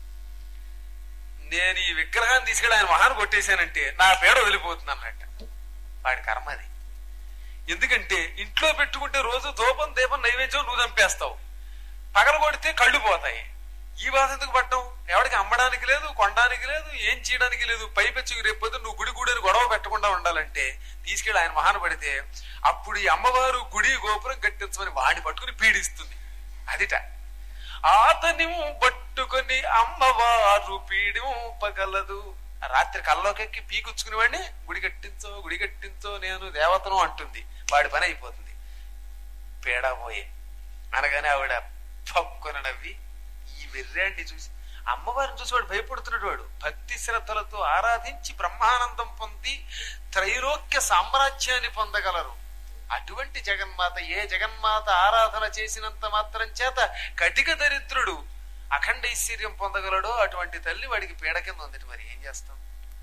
నేను ఈ విగ్రహాన్ని తీసుకెళ్ళి ఆయన మహాన్ని కొట్టేశానంటే నా పేడ వదిలిపోతుంది అన్నట్ట. వాడి కర్మ అది. ఎందుకంటే ఇంట్లో పెట్టుకుంటే రోజు దూపం దీపం నైవేద్యం నువ్వు చంపేస్తావు, పగల కొడితే కళ్ళు పోతాయి. ఈ బాధ ఎందుకు పడ్డం? ఎవరికి అమ్మడానికి లేదు, కొనడానికి లేదు, ఏం చేయడానికి లేదు. పైపెచ్చుకు రేపు నువ్వు గుడి గుడి గొడవ పెట్టకుండా ఉండాలంటే తీసుకెళ్ళి ఆయన మహాన పడితే అప్పుడు ఈ అమ్మవారు గుడి గోపురం కట్టించమని వాడిని పట్టుకుని పీడిస్తుంది. అదిట ఆతని పట్టుకొని అమ్మవారు పీడింపగలదు. రాత్రి కల్లోకెక్కి పీకుచ్చుకుని వాడిని గుడి కట్టించో గుడి కట్టించో నేను దేవతను అంటుంది. వాడి పని అయిపోతుంది. పేడా పోయే అనగానే ఆవిడ పక్కున నవ్వి ఈ వెర్రాన్ని చూసి అమ్మవారిని చూసి వాడు భయపడుతున్నాడు. వాడు భక్తి శ్రద్ధలతో ఆరాధించి బ్రహ్మానందం పొంది త్రైలోక్య సామ్రాజ్యాన్ని పొందగలరు. అటువంటి జగన్మాత ఏ జగన్మాత ఆరాధన చేసినంత మాత్రం చేత కటిక దరిద్రుడు అఖండ ఐశ్వర్యం పొందగలడో అటువంటి తల్లి వాడికి పీడ కింద ఉందట. మరి ఏం చేస్తాం?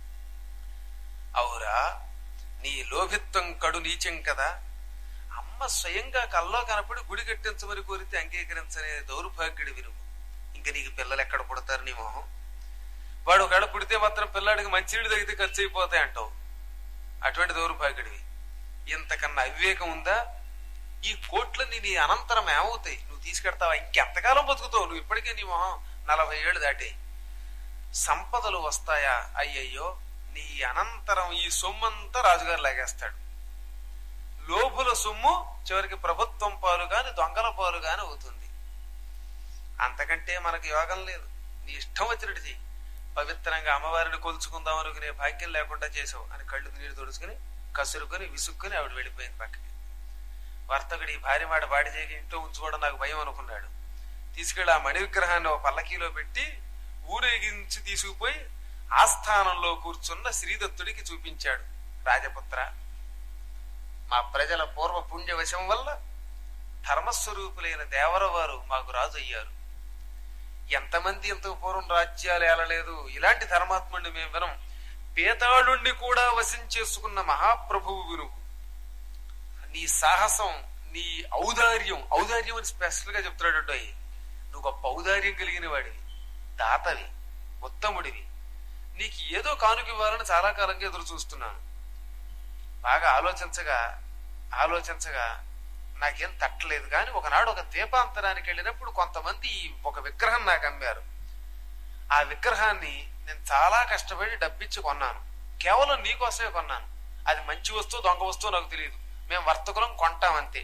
అవురా, నీ లోభిత్వం కడు నీచం కదా. అమ్మ స్వయంగా కల్లో కనపడి గుడి కట్టించమని కోరితే అంగీకరించనే దౌర్భాగ్యుడి వినుము. ఇంక నీకు పిల్లలు ఎక్కడ పుడతారు నీ మొహం? వాడు ఒకవేళ పుడితే మాత్రం పిల్లాడికి మంచినీళ్ళు తగ్గితే ఖర్చు అయిపోతాయి అంటావు. అటువంటి దౌర్భాగ్యుడివి. ఇంతకన్నా అవివేకం ఉందా? ఈ కోట్లన్నీ నీ అనంతరం ఏమవుతాయి? నువ్వు తీసుకెడతావా? ఇంకెంతకాలం బతుకుతావు నువ్వు? ఇప్పటికే నీ మొహం నలభై ఏళ్ళు దాటే. సంపదలు వస్తాయా? అయ్యయ్యో, నీ అనంతరం ఈ సొమ్మంతా రాజుగారు లాగేస్తాడు. లోభుల సొమ్ము చివరికి ప్రభుత్వం పాలు గాని దొంగల పాలు గాని అవుతుంది. అంతకంటే మనకు యోగం లేదు. నీ ఇష్టం వచ్చినట్టు చెయ్యి. పవిత్రంగా అమ్మవారిని కొలుచుకుందాం అనుకునే భాగ్యం లేకుండా చేసావు అని కళ్ళు నీరు తుడుచుకుని కసురుకొని విసుక్కుని ఆవిడ వెళ్ళిపోయింది పక్కకి. వర్తకుడు ఈ భార్య మాట బాడి చేసి ఇంట్లో ఉంచుకోవడం నాకు భయం అనుకున్నాడు. తీసుకెళ్లి ఆ మణి విగ్రహాన్ని ఒక పల్లకీలో పెట్టి ఊరేగించి తీసుకుపోయి ఆస్థానంలో కూర్చున్న శ్రీదత్తుడికి చూపించాడు. రాజపుత్ర, మా ప్రజల పూర్వ పుణ్యవశం వల్ల ధర్మస్వరూపులైన దేవరవారు మాకు రాజు అయ్యారు. ఎంతమంది ఎంతో పూర్వం రాజ్యాలు ఏలలేదు. ఇలాంటి ధర్మాత్ముడిని మేము వినం. పేతాళుణ్ణి కూడా వశం చేసుకున్న మహాప్రభువు వినువు. నీ సాహసం, నీ ఔదార్యం, ఔదార్యం అని స్పెషల్ గా చెప్తున్నాడు. నువ్వు గొప్ప ఔదార్యం కలిగిన వాడివి, దాతవి, ఉత్తముడివి. నీకు ఏదో కానుక ఇవ్వాలని చాలా కాలంగా ఎదురు చూస్తున్నాను. బాగా ఆలోచించగా ఆలోచించగా నాకేం తట్టలేదు. కానీ ఒకనాడు ఒక దీపాంతరానికి వెళ్ళినప్పుడు కొంతమంది ఒక విగ్రహం నాకు అమ్మారు. ఆ విగ్రహాన్ని నేను చాలా కష్టపడి డబ్బిచ్చి కొన్నాను. కేవలం నీకోసమే కొన్నాను. అది మంచి వస్తువు దొంగ వస్తువు నాకు తెలియదు. మేము వర్తకులం, కొంటామంతే.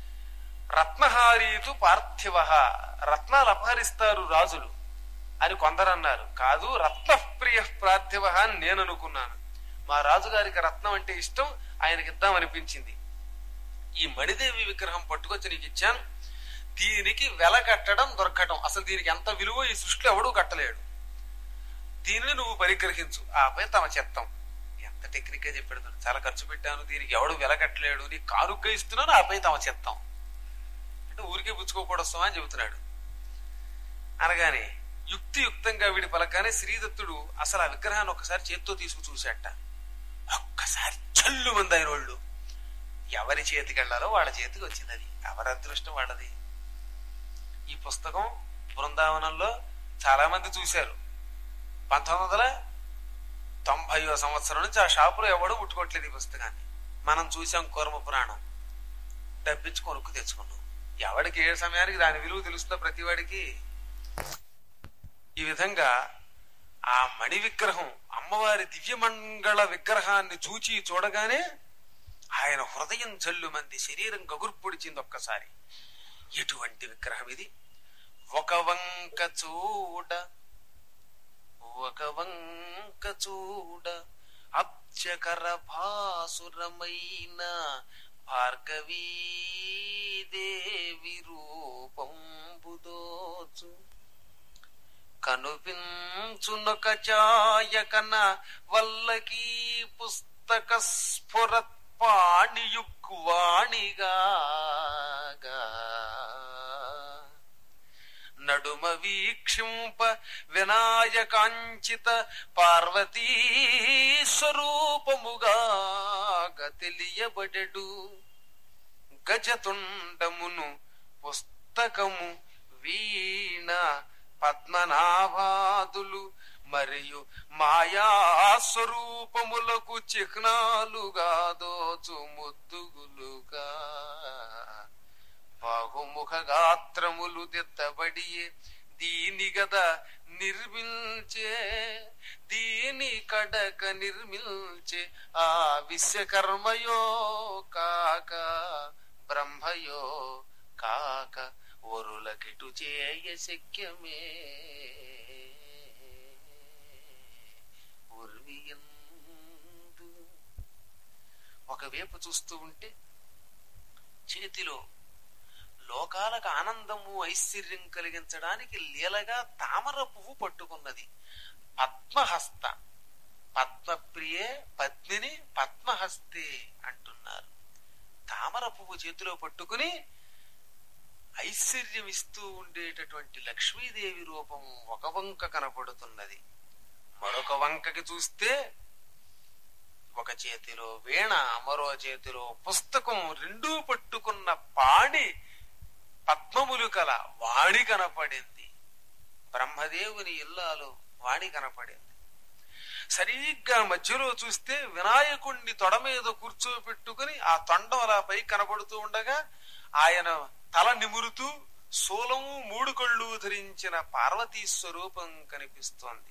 రత్నహారీతు పార్థివ, రత్నాలు అపహరిస్తారు రాజులు అని కొందరు అన్నారు. కాదు, రత్నప్రియ పార్థివ అని నేను అనుకున్నాను. మా రాజుగారికి రత్నం అంటే ఇష్టం, ఆయనకి ఇద్దామనిపించింది. ఈ మణిదేవి విగ్రహం పట్టుకొచ్చి నీకు ఇచ్చాను. దీనికి వెల కట్టడం దొరకటం, అసలు దీనికి ఎంత విలువ ఈ సృష్టిలో ఎవడూ కట్టలేడు. దీనిని నువ్వు పరిగ్రహించు, ఆపై తమ చెత్తం. ఎంత టెక్నిక్ గా చెప్పాడు. చాలా ఖర్చు పెట్టాను, దీనికి ఎవడు వెల కట్టలేడు, నీ కానుగ్గా ఇస్తున్నాను, ఆపై తమ చెత్తం అంటే ఊరికే పుచ్చుకోకూడస్తామా అని చెబుతున్నాడు. అనగానే యుక్తియుక్తంగా వీడి పలకగానే శ్రీదత్తుడు అసలు ఆ విగ్రహాన్ని ఒక్కసారి చేత్తో తీసుకు చూశాట. ఒక్కసారి చల్లు మంది అయిన వాళ్ళు ఎవరి చేతికి వెళ్ళాలో వాళ్ళ చేతికి వచ్చింది. అది ఎవరి అదృష్టం వాళ్ళది. ఈ పుస్తకం బృందావనంలో చాలా మంది చూశారు. పంతొమ్మిది వందల తొంభైవ సంవత్సరం నుంచి ఆ షాపులో ఎవడూ ముట్టుకోవట్లేదు ఈ పుస్తకాన్ని. మనం చూసాం కూర్మ పురాణం, డబ్బిచ్చి కొనుక్కు తెచ్చుకున్నాం. ఎవడికి ఏ సమయానికి దాని విలువ తెలుస్తుందో ప్రతివాడికి. ఈ విధంగా ఆ మణి విగ్రహం, అమ్మవారి దివ్యమంగళ విగ్రహాన్ని చూచి చూడగానే ఆయన హృదయం జల్లు మంది, శరీరం గగుర్పుడిచింది ఒక్కసారి. ఎటువంటి విగ్రహం ఇది! ఒక వంక చూడ ఒక వంక చూడ విద్యకర భాసురమైన భార్గవీ దేవి రూపంబుదోచు కనుపించునొక ఛాయకన వల్లకీ పుస్తక స్ఫురత్ పాణియుగ్వాణిగా నడుమ వీక్షింప వినాయకాంచిత పార్వతీ స్వరూపముగా తెలియబడెడు గజతుండమును పుస్తకము వీణ పద్మనాభాదులు మరియు మాయాస్వరూపములకు చిహ్నాలుగా దోచు ముద్దుగులుగా బాహుముఖ గాత్రములు దిద్దబడియే దీని గద నిర్మిల్చే దీని కడక నిర్మిల్చే ఆ విశ్వకర్మయో కాక బ్రహ్మయో కాక ఒరులకిటు చేయ శక్యమే ఉర్వియందు ఒకవైపు చూస్తూ ఉంటే చేతిలో లోకాలకు ఆనందము ఐశ్వర్యం కలిగించడానికి లీలగా తామర పువ్వు పట్టుకున్నది. పద్మహస్త పద్మప్రియే పద్మిని పద్మహస్తే అంటున్నారు. తామర పువ్వు చేతిలో పట్టుకుని ఐశ్వర్యం ఇస్తూ ఉండేటటువంటి లక్ష్మీదేవి రూపం ఒక వంక కనపడుతున్నది. మరొక వంకకి చూస్తే ఒక చేతిలో వీణ మరో చేతిలో పుస్తకం రెండూ పట్టుకున్న పాణి పద్మములు కల వాణి కనపడింది. బ్రహ్మదేవుని ఇల్లాలు వాణి కనపడింది. సరిగ్గా మధ్యలో చూస్తే వినాయకుణ్ణి తొడ మీద కూర్చోబెట్టుకుని ఆ తొండం అలా పై కనపడుతూ ఉండగా ఆయన తల నిమురుతూ శూలము మూడు కళ్ళు ధరించిన పార్వతీ స్వరూపం కనిపిస్తోంది.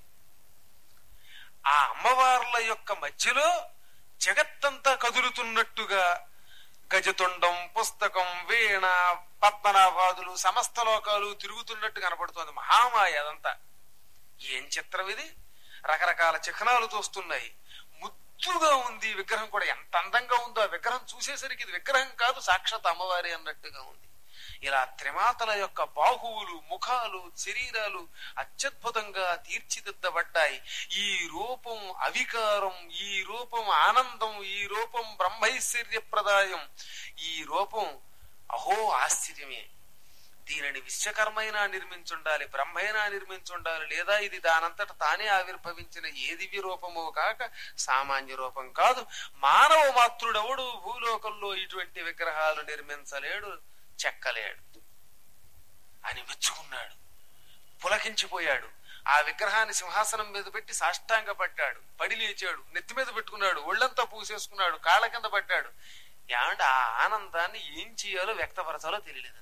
ఆ అమ్మవార్ల యొక్క మధ్యలో జగత్తంతా కదులుతున్నట్టుగా గజతుండం పుస్తకం వీణ పద్మనాభాదులు సమస్త లోకాలు తిరుగుతున్నట్టు కనపడుతోంది. మహామాయ అదంతా. ఏం చిత్రం ఇది! రకరకాల చిహ్నాలు తోస్తున్నాయి. ముద్దుగా ఉంది విగ్రహం కూడా. ఎంత అందంగా ఉందో ఆ విగ్రహం చూసేసరికి ఇది విగ్రహం కాదు సాక్షాత్ అమ్మవారి అన్నట్టుగా ఉంది. ఇలా త్రిమాతల యొక్క బాహువులు ముఖాలు శరీరాలు అత్యద్భుతంగా తీర్చిదిద్దబడ్డాయి. ఈ రూపం అవికారం, ఈ రూపం ఆనందం, ఈ రూపం బ్రహ్మైశ్వర్య ప్రదాయం, ఈ రూపం అహో ఆశ్చర్యమే. దీనిని విశ్వకర్మైనా నిర్మించుండాలి, బ్రహ్మైనా నిర్మించుండాలి, లేదా ఇది దానంతట తానే ఆవిర్భవించిన ఏ దివ్య రూపమో కాక సామాన్య రూపం కాదు. మానవ మాతృడెవడు భూలోకంలో ఇటువంటి విగ్రహాలు నిర్మించలేడు, చెక్కలేడు అని మెచ్చుకున్నాడు. పులకించిపోయాడు. ఆ విగ్రహాన్ని సింహాసనం మీద పెట్టి సాష్టాంగ పడ్డాడు. పడి లేచాడు. నెత్తి మీద పెట్టుకున్నాడు. ఒళ్ళంతా పూసేసుకున్నాడు. కాళ్ళ కింద పడ్డాడు. ఏమంటే ఆ ఆనందాన్ని ఏం చేయాలో వ్యక్తపరచాలో తెలియలేదండి.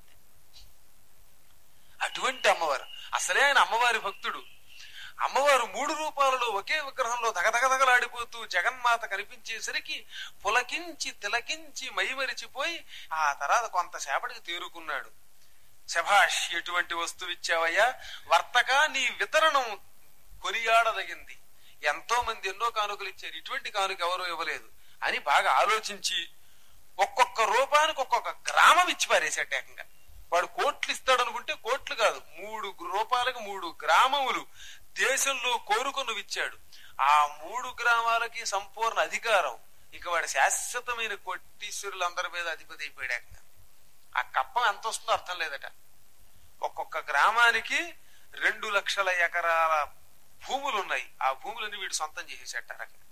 అటువంటి అమ్మవారు. అసలే ఆయన అమ్మవారి భక్తుడు. అమ్మవారు మూడు రూపాలలో ఒకే విగ్రహంలో దగదగదగలాడిపోతూ జగన్మాత కనిపించేసరికి పులకించి తిలకించి మైమరిచిపోయి ఆ తర్వాత కొంతసేపటికి తేరుకున్నాడు. శభాష్, ఎటువంటి వస్తువు ఇచ్చావయ్యా, వర్తక నీ వితరణం కొనియాడదగింది. ఎంతో మంది ఎన్నో కానుకలు ఇచ్చారు, ఇటువంటి కానుక ఎవరూ ఇవ్వలేదు అని బాగా ఆలోచించి ఒక్కొక్క రూపానికి ఒక్కొక్క గ్రామం ఇచ్చి పారేశాట. ఏకంగా వాడు కోట్లు ఇస్తాడు అనుకుంటే కోట్లు కాదు, మూడు రూపాయలకు మూడు గ్రామములు దేశంలో కోరుకొని ఇచ్చాడు. ఆ మూడు గ్రామాలకి సంపూర్ణ అధికారం. ఇక వాడు శాశ్వతమైన కోటీశ్వరులందరి మీద అధిపతి అయిపోయాడు. ఆ కప్పం ఎంత వస్తుందో అర్థం లేదట. ఒక్కొక్క గ్రామానికి రెండు లక్షల ఎకరాల భూములు ఉన్నాయి. ఆ భూములన్నీ వీడు సొంతం చేసేసట.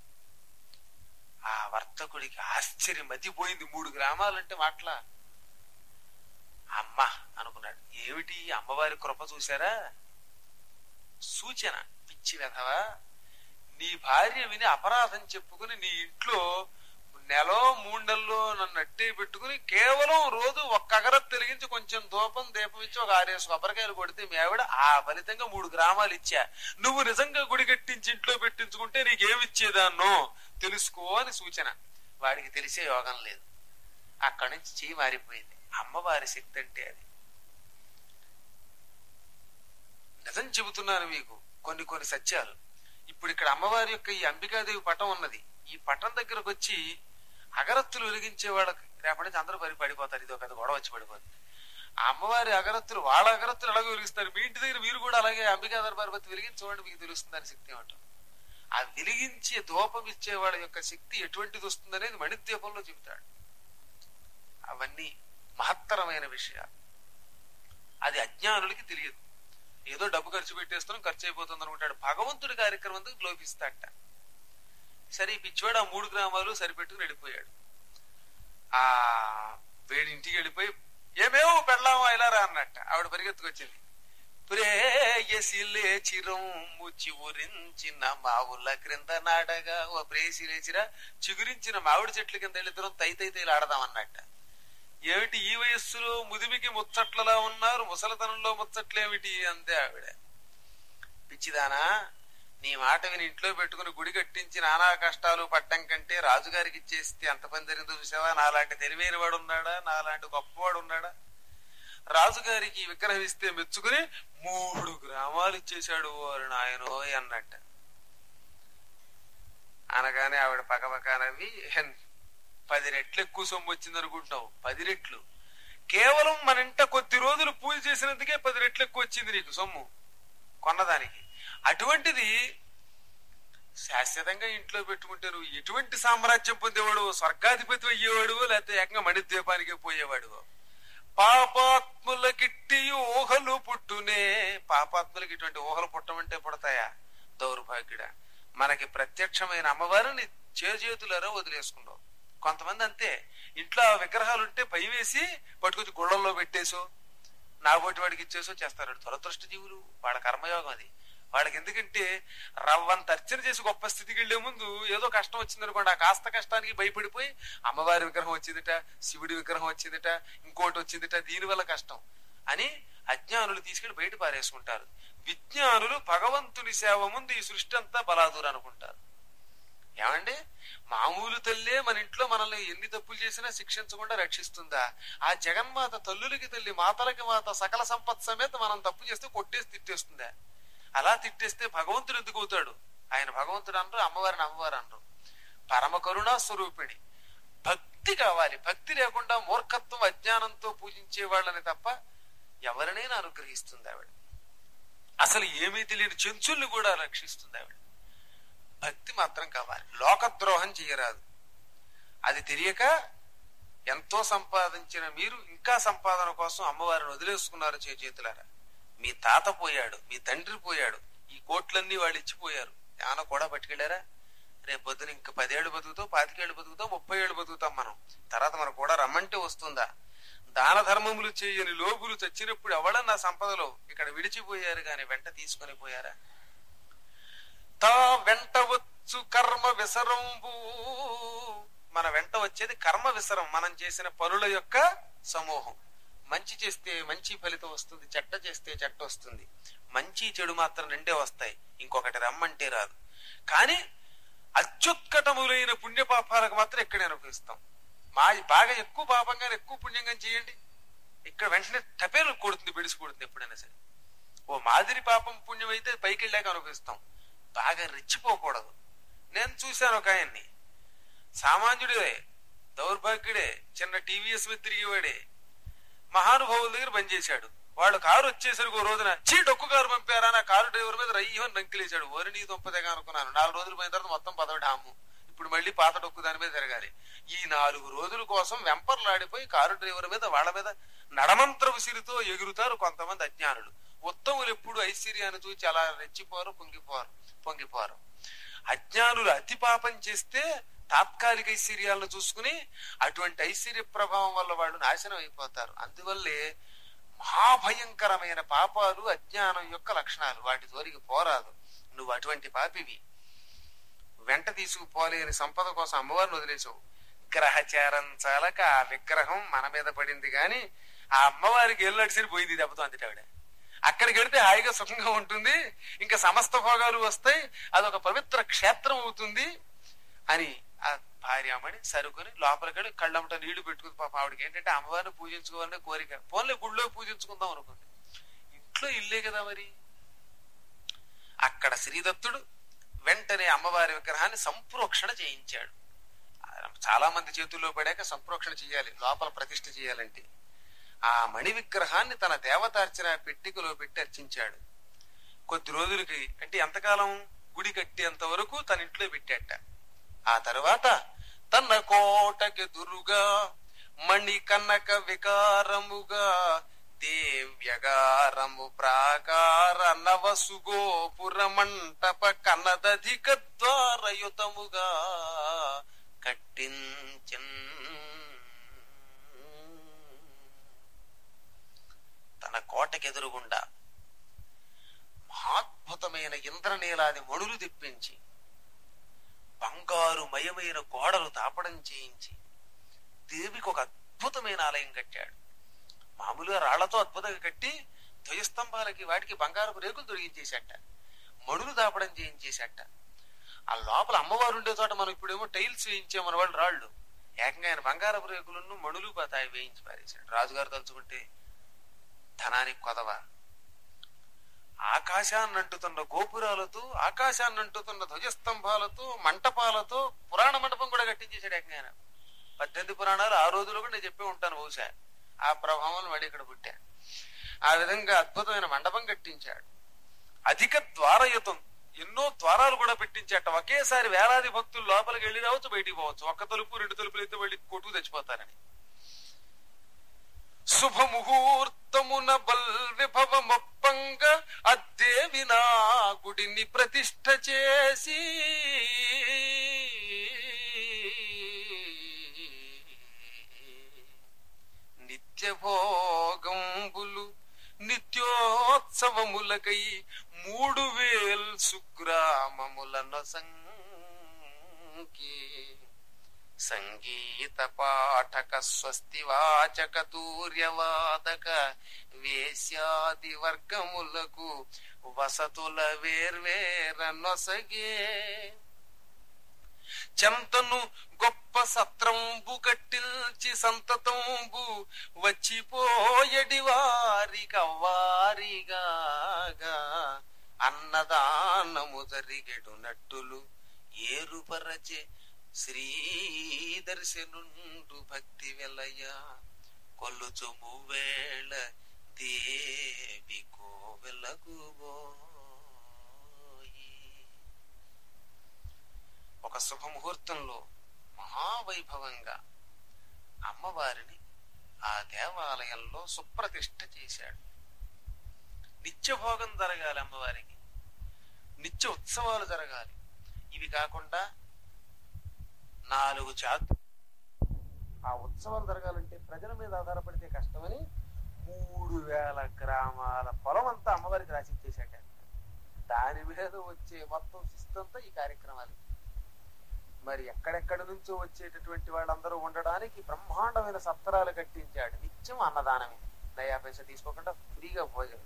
ఆ వర్తకుడికి ఆశ్చర్యం మతిపోయింది. మూడు గ్రామాలంటే మాటలా. అమ్మ అనుకున్నాడు. ఏమిటి అమ్మవారి కృప చూసారా? సూచన. పిచ్చి వెధవా, నీ భార్య విని అపరాధం చెప్పుకుని నీ ఇంట్లో నెలో మూడల్లో నన్ను అట్టే పెట్టుకుని కేవలం రోజు ఒక్క అగరత్ తెలిగించి కొంచెం దూపం దీపం ఇచ్చి ఒక ఆరేసు కొబ్బరికాయలు కొడితే మీ ఆవిడ ఆ ఫలితంగా మూడు గ్రామాలు ఇచ్చా. నువ్వు నిజంగా గుడి కట్టించి ఇంట్లో పెట్టించుకుంటే నీకేమిచ్చేదాన్నో తెలుసుకో అని సూచన. వాడికి తెలిసే యోగం లేదు. అక్కడి నుంచి చెయ్యి మారిపోయింది. అమ్మవారి శక్తి అంటే అది. నిజం చెబుతున్నాను మీకు కొన్ని కొన్ని సత్యాలు. ఇప్పుడు ఇక్కడ అమ్మవారి యొక్క ఈ అంబికాదేవి పటం ఉన్నది. ఈ పట్టణం దగ్గరకు వచ్చి అగరత్తులు వెలిగించే వాళ్ళకి రేపటి నుంచి అందరూ పడి పడిపోతారు, ఇది ఒక పెద్ద గొడవ వచ్చి పడిపోతుంది. ఆ అమ్మవారి అగరత్తులు వాళ్ళ అగరత్తులు అలాగే వెలిగిస్తారు. మీ ఇంటి దగ్గర మీరు కూడా అలాగే అంబికాధర పార్వతి వెలిగించి చూడండి, మీకు తెలుస్తుంది దాని శక్తి ఏమంటారు. ఆ వెలిగించే దూపం ఇచ్చే వాళ్ళ యొక్క శక్తి ఎటువంటిది వస్తుంది అనేది మణిద్వీపంలో చెబుతాడు. అవన్నీ మహత్తరమైన విషయాలు. అది అజ్ఞానులకి తెలియదు. ఏదో డబ్బు ఖర్చు పెట్టేస్తున్నాం, ఖర్చు అయిపోతుంది అనుకుంటాడు. భగవంతుడి కార్యక్రమం లోపిస్తాడట. సరే ఈ పిచ్చివాడు ఆ మూడు గ్రామాలు సరిపెట్టుకుని వెళ్ళిపోయాడు. ఆ వేడి ఇంటికి వెళ్ళిపోయి ఏమేమో పెళ్ళామా ఇలా రా అన్నట్ట. ఆవిడ పరిగెత్తుకొచ్చింది. ప్రేయసి లేచిరమ్ము చివురించిన మావుల క్రింద నాడగా, ఓ ప్రేయసి లేచిరా చిగురించిన మామిడి చెట్ల కింద వెళ్ళిద్దరం తై తై తైలు ఆడదాం అన్నట్ట. ఏమిటి ఈ వయస్సులో ముదిమికి ముచ్చట్లలా ఉన్నారు, ముసలితనంలో ముచ్చట్లేమిటి అంతే ఆవిడ. పిచ్చిదానా, నీ మాట విని ఇంట్లో పెట్టుకుని గుడి కట్టించి నానా కష్టాలు పట్టం కంటే రాజుగారికి ఇచ్చేస్తే అంత పని జరిగిందో చూసావా? నాలాంటి తెలివైన వాడు ఉన్నాడా, నాలాంటి గొప్పవాడు ఉన్నాడా? రాజుగారికి విగ్రహం ఇస్తే మెచ్చుకుని మూడు గ్రామాలు ఇచ్చేశాడు వారు నాయనో అన్నట్ట. అనగానే ఆవిడ పక్కపక్కనవి, పది రెట్లు ఎక్కువ సొమ్ము వచ్చింది అనుకుంటున్నావు? పది రెట్లు కేవలం మన ఇంట కొద్ది రోజులు పూజ చేసినందుకే పది రెట్లు ఎక్కువ వచ్చింది నీకు సొమ్ము కొన్నదానికి. అటువంటిది శాశ్వతంగా ఇంట్లో పెట్టుకుంటే నువ్వు ఎటువంటి సామ్రాజ్యం పొందేవాడు? స్వర్గాధిపతి అయ్యేవాడు, లేకపోతే ఏకంగా మణిద్వీపానికి పోయేవాడు. పాపాత్ములకిట్టి ఊహలు పుట్టునే. పాపాత్ములకి ఇటువంటి ఊహలు పుట్టమంటే పుడతాయా? దౌర్భాగ్యుడా, మనకి ప్రత్యక్షమైన అమ్మవారిని చేజేతులారా వదిలేసుకున్నావు. కొంతమంది అంతే, ఇంట్లో విగ్రహాలు ఉంటే పై వేసి పట్టుకొచ్చి గుళ్ళల్లో పెట్టేసో నాబోటి వాడికి ఇచ్చేసో చేస్తారు. దురదృష్ట జీవులు, వాళ్ళ కర్మయోగం అది. వాళ్ళకి ఎందుకంటే రవ్వంత అర్చన చేసి గొప్ప స్థితికి వెళ్లే ముందు ఏదో కష్టం వచ్చింది అనుకోండి, ఆ కాస్త కష్టానికి భయపడిపోయి అమ్మవారి విగ్రహం వచ్చిందిట, శివుడి విగ్రహం వచ్చిందిట, ఇంకోటి వచ్చిందిట, దీనివల్ల కష్టం అని అజ్ఞానులు తీసుకెళ్లి బయట పారేసుకుంటారు. విజ్ఞానులు భగవంతుని సేవ ముందు ఈ సృష్టి అంతా బలాదూరు అనుకుంటారు. ఏమండి, మామూలు తల్లే మన ఇంట్లో మనల్ని ఎన్ని తప్పులు చేసినా శిక్షించకుండా రక్షిస్తుందా? ఆ జగన్మాత తల్లులకి తల్లి, మాతలకి మాత, సకల సంపత్ సమేత మనం తప్పు చేస్తే కొట్టేసి తిట్టేస్తుందా? అలా తిట్టేస్తే భగవంతుడు ఎందుకు అవుతాడు? ఆయన భగవంతుడు అనరు, అమ్మవారిని అమ్మవారు అనరు. పరమ కరుణా స్వరూపిణి. భక్తి కావాలి. భక్తి లేకుండా మూర్ఖత్వం అజ్ఞానంతో పూజించే వాళ్ళని తప్ప ఎవరినైనా అనుగ్రహిస్తుంది ఆవిడ. అసలు ఏమీ తెలియని చెంచుల్ని కూడా రక్షిస్తుంది ఆవిడ. భక్తి మాత్రం కావాలి. లోకద్రోహం చెయ్యరాదు. అది తెలియక ఎంతో సంపాదించిన మీరు ఇంకా సంపాదన కోసం అమ్మవారిని వదిలేసుకున్నారు చేతులారా. మీ తాత పోయాడు, మీ తండ్రి పోయాడు, ఈ కోట్లన్నీ వాళ్ళు ఇచ్చిపోయారు. ఏమన్నా కూడా పట్టుకెళ్ళారా? రేపు పొద్దున ఇంకా పదేళ్లు బతుకుతాం, పాతికేళ్లు బతుకుతాం, ముప్పై ఏళ్ళు బతుకుతాం మనం. తర్వాత మనకు కూడా రమ్మంటే వస్తుందా? దాన ధర్మములు చేయని లోపులు చచ్చినప్పుడు ఎవడన్నా సంపదలో ఇక్కడ విడిచిపోయారు గాని వెంట తీసుకొని పోయారా? తా వెంట వచ్చు కర్మ విసరంబు. మన వెంట వచ్చేది కర్మ విసరం, మనం చేసిన పనుల యొక్క సమూహం. మంచి చేస్తే మంచి ఫలితం వస్తుంది, చెడ్డ చేస్తే చెడ్డ వస్తుంది. మంచి చెడు మాత్రం రెండే వస్తాయి, ఇంకొకటి రమ్మంటే రాదు. కానీ అత్యుత్కటములైన పుణ్యపాపాలకు మాత్రం ఎక్కడే అనుభవిస్తాం. మా బాగా ఎక్కువ పాపంగా ఎక్కువ పుణ్యంగా చేయండి, ఇక్కడ వెంటనే టపేలు కొడుతుంది, బెడిసి కొడుతుంది ఎప్పుడైనా సరే. ఓ మాదిరి పాపం పుణ్యం అయితే పైకి వెళ్ళాక అనుభవిస్తాం. బాగా రెచ్చిపోకూడదు. నేను చూశాను ఒక ఆయన్ని, సామాన్యుడే, దౌర్భాగ్యుడే, చిన్న టీవీఎస్ మీద తిరిగేవాడే, మహానుభావుల దగ్గర పనిచేశాడు. వాడు కారు వచ్చేసరికి ఓ రోజున చీ డొక్కు కారు పంపారా నా కారు డ్రైవర్ మీద రయ్యమని రంకిలేశాడు. ఓరి నీ దొంపదేగా అనుకున్నాను. నాలుగు రోజులు పోయిన తర్వాత మొత్తం పదవి డాము. ఇప్పుడు మళ్ళీ పాత డొక్కు దాని మీద తిరగాలి. ఈ నాలుగు రోజుల కోసం వెంపర్లాడిపోయి కారు డ్రైవర్ మీద వాళ్ళ మీద నడమంత్ర విసిరితో ఎగురుతారు కొంతమంది అజ్ఞానులు. ఉత్తములు ఎప్పుడు ఐశ్వర్యాన్ని చూచి అలా రెచ్చిపోరు, పొంగిపోరు పొంగిపోరు అజ్ఞానులు అతి పాపం చేస్తే తాత్కాలిక ఐశ్వర్యాలను చూసుకుని అటువంటి ఐశ్వర్య ప్రభావం వల్ల వాళ్ళు నాశనం అయిపోతారు. అందువల్లే మహాభయంకరమైన పాపాలు అజ్ఞానం యొక్క లక్షణాలు. వాటి జోలికి పోరాదు. నువ్వు అటువంటి పాపివి. వెంట తీసుకుపోలేని సంపద కోసం అమ్మవారిని వదిలేసావు. గ్రహచారం చాలక ఆ విగ్రహం మన మీద పడింది గాని ఆ అమ్మవారికి ఏళ్ళడిసిని పోయింది దెబ్బతో అంతటి ఆవిడ. అక్కడికి వెళితే హాయిగా సుఖంగా ఉంటుంది, ఇంకా సమస్త భోగాలు వస్తాయి, అదొక పవిత్ర క్షేత్రం అవుతుంది అని ఆ భార్యమని సరుకుని లోపలికి కళ్ళమ్మట నీళ్లు పెట్టుకుని పాప ఆవిడకి ఏంటంటే అమ్మవారిని పూజించుకోవాలనే కోరిక. పోన్లే గుళ్ళో పూజించుకుందాం అనుకుంది. ఇంట్లో ఇల్లే కదా మరి. అక్కడ శ్రీదత్తుడు వెంటనే అమ్మవారి విగ్రహాన్ని సంప్రోక్షణ చేయించాడు. చాలా మంది చేతుల్లో పడాక సంప్రోక్షణ చేయాలి, లోపల ప్రతిష్ఠ చేయాలంటే. ఆ మణి విగ్రహాన్ని తన దేవతార్చన పెట్టికలో పెట్టి అర్చించాడు. కొద్ది రోజులకి, అంటే ఎంతకాలం, గుడి కట్టేంత వరకు తన ఇంట్లో పెట్టాట. ఆ తర్వాత తన కోటకెదురుగా మణి కనక వికారముగా దేవ్యగారము ప్రాకార నవసుగోపుర మంటప కన్నదధిక ద్వారయుతముగా కట్టించన్. తన కోటకెదురుగుండా మహాద్భుతమైన ఇంద్రనీలాది మణులు తెప్పించి బంగారు మయమైన గోడలు తాపడం చేయించి దేవికి ఒక అద్భుతమైన ఆలయం కట్టాడు. మామూలుగా రాళ్లతో అద్భుతంగా కట్టి ధ్వజస్తంభాలకి వాటికి బంగారపు రేకులు తొలగించేశాట, మణులు దాపడం చేయించేశాట. ఆ లోపల అమ్మవారు ఉండే చోట మనం ఇప్పుడేమో టైల్స్ వేయించామన్న వాళ్ళు రాళ్ళు, ఏకంగా ఆయన బంగారపు రేకులను మణులు పతాయి వేయించి పారేశాడు. రాజుగారు తలుచుకుంటే ధనానికి కొదవ. ఆకాశాన్ని అంటుతున్న గోపురాలతో, ఆకాశాన్ని అంటుతున్న ధ్వజస్తంభాలతో, మంటపాలతో పురాణ మండపం కూడా కట్టించేశాడు ఏకంగా ఆయన. పద్దెనిమిది పురాణాలు ఆ రోజులో కూడా నేను చెప్పే ఉంటాను బహుశా. ఆ ప్రభావం వాడి ఇక్కడ పుట్టా. ఆ విధంగా అద్భుతమైన మండపం కట్టించాడు. అధిక ద్వారయుతం, ఎన్నో ద్వారాలు కూడా పెట్టించాట. ఒకేసారి వేలాది భక్తులు లోపలికి వెళ్ళి రావచ్చు, బయటికి పోవచ్చు. ఒక్క తలుపు రెండు తలుపులు అయితే వెళ్ళి కొట్టుకు తెచ్చిపోతారని. శుభముహూర్తమున బల్ విభవమొప్పంగా అద్దేవి నా గుడిని ప్రతిష్ఠ చేసి నిత్యభోగంబులు నిత్యోత్సవములకై మూడు వేల్ సుగ్రామములను సంకి సంగీత పాఠక స్వస్తి వాచక తూర్యవాదక వేశ్యాది వర్గములకు వసతుల వేర్వేర నొసగే. చెంతను గొప్ప సత్రంబు కట్టిల్చి సంతతంబు వచ్చిపోయడి వారికవ్వారిగా అన్నదానము జరిగెడు నట్టులు ఏరుపరచే శ్రీ దర్శనుండు భక్తి వెలయ కొల్లుచు మువేళ దేవి కోవెలకు పోయి. ఒక శుభముహూర్తంలో మహావైభవంగా అమ్మవారిని ఆ దేవాలయంలో సుప్రతిష్ఠ చేశాడు. నిత్యభోగం జరగాలి, అమ్మవారికి నిత్య ఉత్సవాలు జరగాలి. ఇవి కాకుండా నాలుగు చాతు ఆ ఉత్సవాలు జరగాలంటే ప్రజల మీద ఆధారపడితే కష్టమని మూడు వేల గ్రామాల పొలం అంతా అమ్మవారికి రాసిచ్చేశాట. దాని మీద వచ్చే మొత్తం శిస్తంతా ఈ కార్యక్రమాలు. మరి ఎక్కడెక్కడి నుంచో వచ్చేటటువంటి వాళ్ళందరూ ఉండడానికి బ్రహ్మాండమైన సత్రాలు కట్టించాడు. నిత్యం అన్నదానమే, నయా పైసా తీసుకోకుండా ఫ్రీగా భోజనం.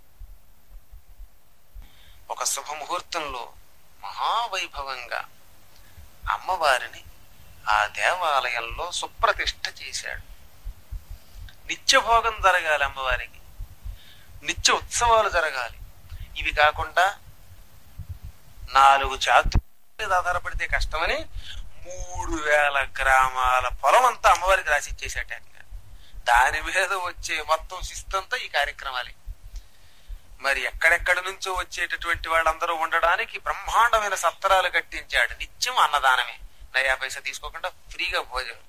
ఒక శుభముహూర్తంలో మహావైభవంగా అమ్మవారిని ఆ దేవాలయంలో సుప్రతిష్ఠ చేశాడు. నిత్యభోగం జరగాలి, అమ్మవారికి నిత్య ఉత్సవాలు జరగాలి. ఇవి కాకుండా నాలుగు చాతు మీద ఆధారపడితే కష్టమని మూడు వేల గ్రామాల పొలం అంతా అమ్మవారికి రాసిచ్చేసాట. దాని మీద వచ్చే మొత్తం శిస్తంతా ఈ కార్యక్రమాలే. మరి ఎక్కడెక్కడి నుంచో వచ్చేటటువంటి వాళ్ళందరూ ఉండడానికి బ్రహ్మాండమైన సత్రాలు కట్టించాడు. నిత్యం అన్నదానమే, నయా పైసా తీసుకోకుండా ఫ్రీగా భోజనం.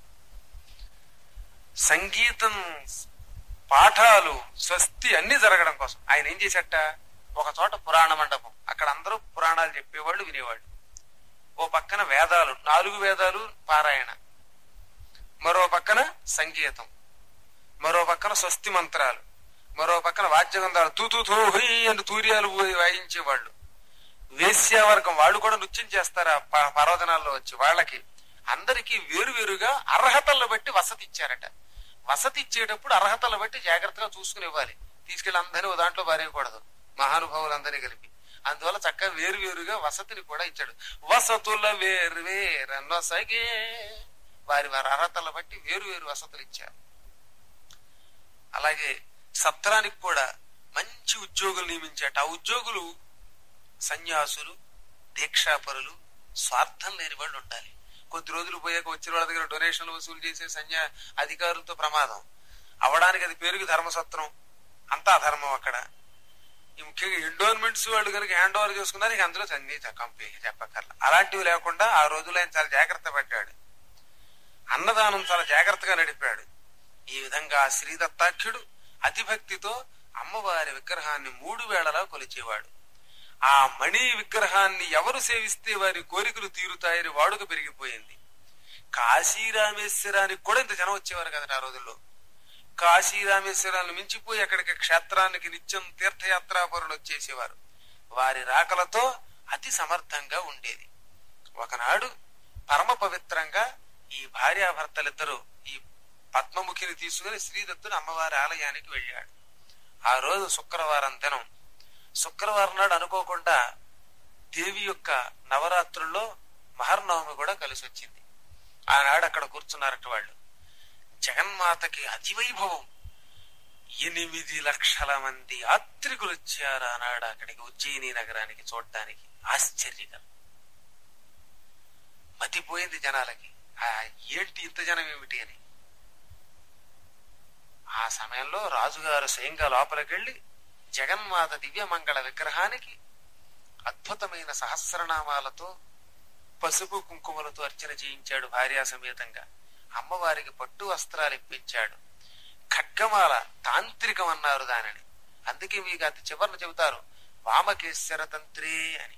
సంగీతం, పాఠాలు, స్వస్తి అన్ని జరగడం కోసం ఆయన ఏం చేశాట, ఒక చోట పురాణ మండపం, అక్కడ అందరూ పురాణాలు చెప్పేవాళ్ళు, వినేవాళ్ళు. ఓ పక్కన వేదాలు, నాలుగు వేదాలు పారాయణ, మరో పక్కన సంగీతం, మరో పక్కన స్వస్తి మంత్రాలు, మరో పక్కన వాద్యగంధాలు, తూతూ తోహి అని తూర్యాలు వాయించేవాళ్ళు. వేశ్యావర్గం వాళ్ళు కూడా నృత్యం చేస్తారు ఆ పర్వదనాల్లో వచ్చి. వాళ్ళకి అందరికీ వేరువేరుగా అర్హతలను బట్టి వసతి ఇచ్చారట. వసతి ఇచ్చేటప్పుడు అర్హతలను బట్టి జాగ్రత్తగా చూసుకుని ఇవ్వాలి. తీసుకెళ్లి అందరినీ ఓ దాంట్లో పారేయకూడదు, మహానుభావులందరినీ కలిపి. అందువల్ల చక్కగా వేరువేరుగా వసతిని కూడా ఇచ్చాడు. వసతుల వేర్వేరనొసగే, వారి వారి అర్హతలను బట్టి వేరు వేరు వసతులు ఇచ్చారు. అలాగే సత్రానికి కూడా మంచి ఉద్యోగులు నియమించాట. ఆ ఉద్యోగులు సన్యాసులు, దీక్షాపరులు, స్వార్థం లేని వాళ్ళు ఉండాలి. కొద్ది రోజులు పోయాక వచ్చిన వాళ్ళ దగ్గర డొనేషన్లు వసూలు చేసే సన్యా అధికారులతో ప్రమాదం అవడానికి అది పేరుకి ధర్మసత్రం, అంతా అధర్మం అక్కడ. ఈ ముఖ్యంగా ఎండోన్మెంట్స్ వాళ్ళు కనుక హ్యాండ్ ఓవర్ చేసుకున్నారు, ఇక అందులో అన్ని కంపెనీ చెప్పక్కర్ల. అలాంటివి లేకుండా ఆ రోజుల్లో ఆయన చాలా జాగ్రత్త పడ్డాడు. అన్నదానం చాలా జాగ్రత్తగా నడిపాడు. ఈ విధంగా శ్రీదత్తాఖ్యుడు అతిభక్తితో అమ్మవారి విగ్రహాన్ని మూడు వేళలా కొలిచేవాడు. ఆ మణి విగ్రహాన్ని ఎవరు సేవిస్తే వారి కోరికలు తీరుతాయని వాడుక పెరిగిపోయింది. కాశీరామేశ్వరానికి కూడా ఇంత జనం వచ్చేవారు కదా ఆ రోజుల్లో. కాశీరామేశ్వరాన్ని మించిపోయి అక్కడికి క్షేత్రానికి నిత్యం తీర్థయాత్రాపరులు వచ్చేసేవారు. వారి రాకలతో అతి సమర్థంగా ఉండేది. ఒకనాడు పరమ పవిత్రంగా ఈ భార్యాభర్తలిద్దరూ ఈ పద్మముఖిని తీసుకుని శ్రీదత్తుని అమ్మవారి ఆలయానికి వెళ్ళాడు. ఆ రోజు శుక్రవారం దినం. శుక్రవారం నాడు అనుకోకుండా దేవి యొక్క నవరాత్రుల్లో మహర్నవమి కూడా కలిసి వచ్చింది. ఆనాడు అక్కడ కూర్చున్నారట వాళ్ళు. జగన్మాతకి అతివైభవం. ఎనిమిది లక్షల మంది యాత్రికులు వచ్చారు ఆనాడు అక్కడికి, ఉజ్జయిని నగరానికి చూడటానికి. ఆశ్చర్యకరం, మతిపోయింది జనాలకి. ఆ ఏంటి ఇంత జనం ఏమిటి అని. ఆ సమయంలో రాజుగారు స్వయంగా లోపలికెళ్లి జగన్మాత దివ్యమంగళ విగ్రహానికి అద్భుతమైన సహస్రనామాలతో పసుపు కుంకుమలతో అర్చన చేయించాడు భార్యా సమేతంగా. అమ్మవారికి పట్టు వస్త్రాలు ఇప్పించాడు. ఖడ్గమాల తాంత్రికం అన్నారు దానిని. అందుకే మీకు అది చివరిని చెబుతారు వామకేశ్వర తంత్రే అని.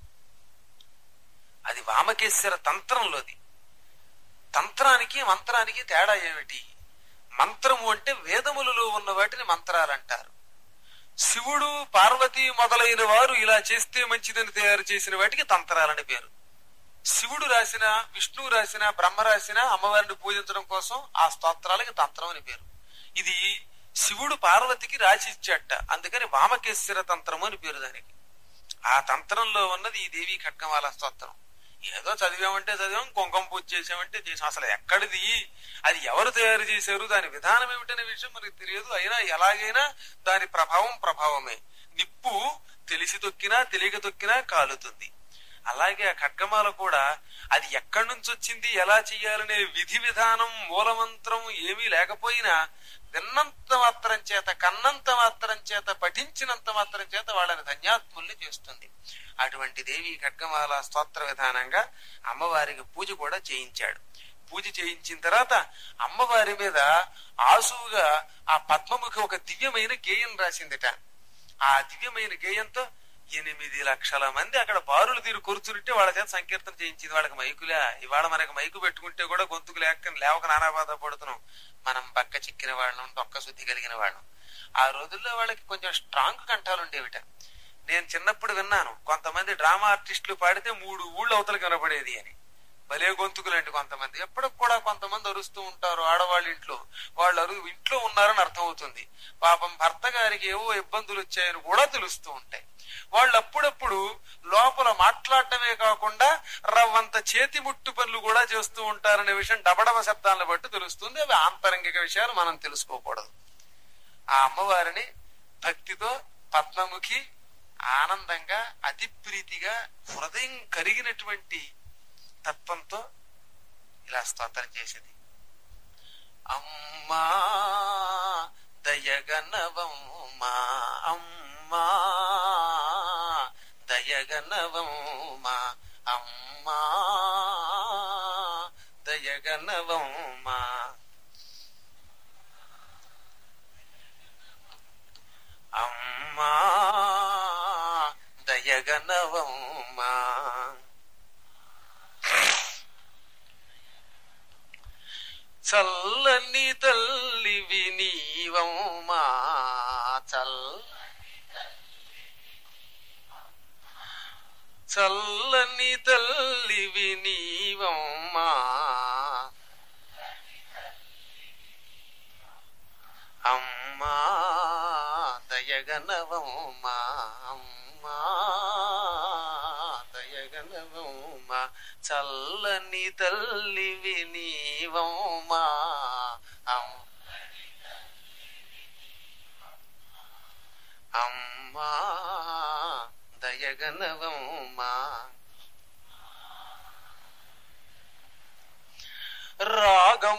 అది వామకేశ్వర తంత్రంలోది. తంత్రానికి మంత్రానికి తేడా ఏమిటి? మంత్రము అంటే వేదములలో ఉన్న వాటిని మంత్రాలంటారు. శివుడు, పార్వతి మొదలైన వారు ఇలా చేస్తే మంచిదని తయారు చేసిన వాటికి తంత్రాలని పేరు. శివుడు రాసిన, విష్ణువు రాసిన, బ్రహ్మ రాసిన అమ్మవారిని పూజించడం కోసం ఆ స్తోత్రాలకి తంత్రం అని పేరు. ఇది శివుడు పార్వతికి రాసి ఇచ్చాట, అందుకని వామకేశ్వర తంత్రము అని పేరు దానికి. ఆ తంత్రంలో ఉన్నది ఈ దేవి ఖడ్గమాల స్తోత్రం. ఏదో చదివామంటే చదివాం, కుంకుమ పూజ చేసామంటే చేసాం. అసలు ఎక్కడిది, అది ఎవరు తయారు చేశారు, దాని విధానం ఏమిటనే విషయం మనకి తెలియదు. అయినా ఎలాగైనా దాని ప్రభావం ప్రభావమే. నిప్పు తెలిసి తొక్కినా తెలియక తొక్కినా కాలుతుంది. అలాగే ఆ ఖడ్గమాల కూడా అది ఎక్కడి నుంచి వచ్చింది, ఎలా చెయ్యాలనే విధి విధానం మూలమంత్రం ఏమీ లేకపోయినా విన్నంత మాత్రం చేత, కన్నంత మాత్రం చేత, పఠించినంత మాత్రం చేత వాళ్ళని ధన్యాత్ముల్ని చేస్తుంది. అటువంటి దేవి ఖడ్గమాల స్తోత్ర విధానంగా అమ్మవారికి పూజ కూడా చేయించాడు. పూజ చేయించిన తర్వాత అమ్మవారి మీద ఆసువుగా ఆ పద్మముఖి ఒక దివ్యమైన గేయం రాసిందిట. ఆ దివ్యమైన గేయంతో ఎనిమిది లక్షల మంది అక్కడ బారులు తీరు కూర్చుంటే వాళ్ళ చేత సంకీర్తన చేయించింది. వాళ్ళకి మైకులే. ఇవాళ మనకి మైకు పెట్టుకుంటే కూడా గొంతుకు లేక లేవక నానా బాధ పడుతున్నాం. మనం బక్క చిక్కిన వాళ్ళం, డొక్క శుద్ధి కలిగిన వాళ్ళం. ఆ రోజుల్లో వాళ్ళకి కొంచెం స్ట్రాంగ్ కంఠాలు ఉండేవిట. నేను చిన్నప్పుడు విన్నాను, కొంతమంది డ్రామా ఆర్టిస్టులు పాడితే మూడు ఊళ్ళు అవతలకి వినపడేది అని. భలే గొంతుకులండి కొంతమంది. ఎప్పటికి కూడా కొంతమంది అరుస్తూ ఉంటారు ఆడవాళ్ళ ఇంట్లో. వాళ్ళు అరు ఇంట్లో ఉన్నారని అర్థం అవుతుంది. పాపం భర్త గారికి ఏవో ఇబ్బందులు వచ్చాయని కూడా తెలుస్తూ ఉంటాయి. వాళ్ళు అప్పుడప్పుడు లోపల మాట్లాడటమే కాకుండా రవ్వంత చేతి ముట్టు పనులు కూడా చేస్తూ ఉంటారనే విషయం డబడబ శబ్దాలను బట్టి తెలుస్తుంది. అవి ఆంతరంగిక విషయాలు మనం తెలుసుకోకూడదు. ఆ అమ్మవారిని భక్తితో పద్మముఖి ఆనందంగా అతి ప్రీతిగా హృదయం కరిగినటువంటి తత్వంతో ఇలా స్తోత్రం చేసేది. అమ్మా దయగనవమ్మా, అమ్మా దయగనవమ్మా, అమ్మా దయగనవమ్మా, అమ్మా దయగనవమ్మా, చల్లని తల్లివి నీవమ్మా, చల్ చల్లని తల్లివి నీవమ్మా, అమ్మా దయగనవమ్మా, అమ్మా దయగనవమ్మా, చల్లని తల్లివి నీవమ్మా, అమ్మా దయగనవమ్మా.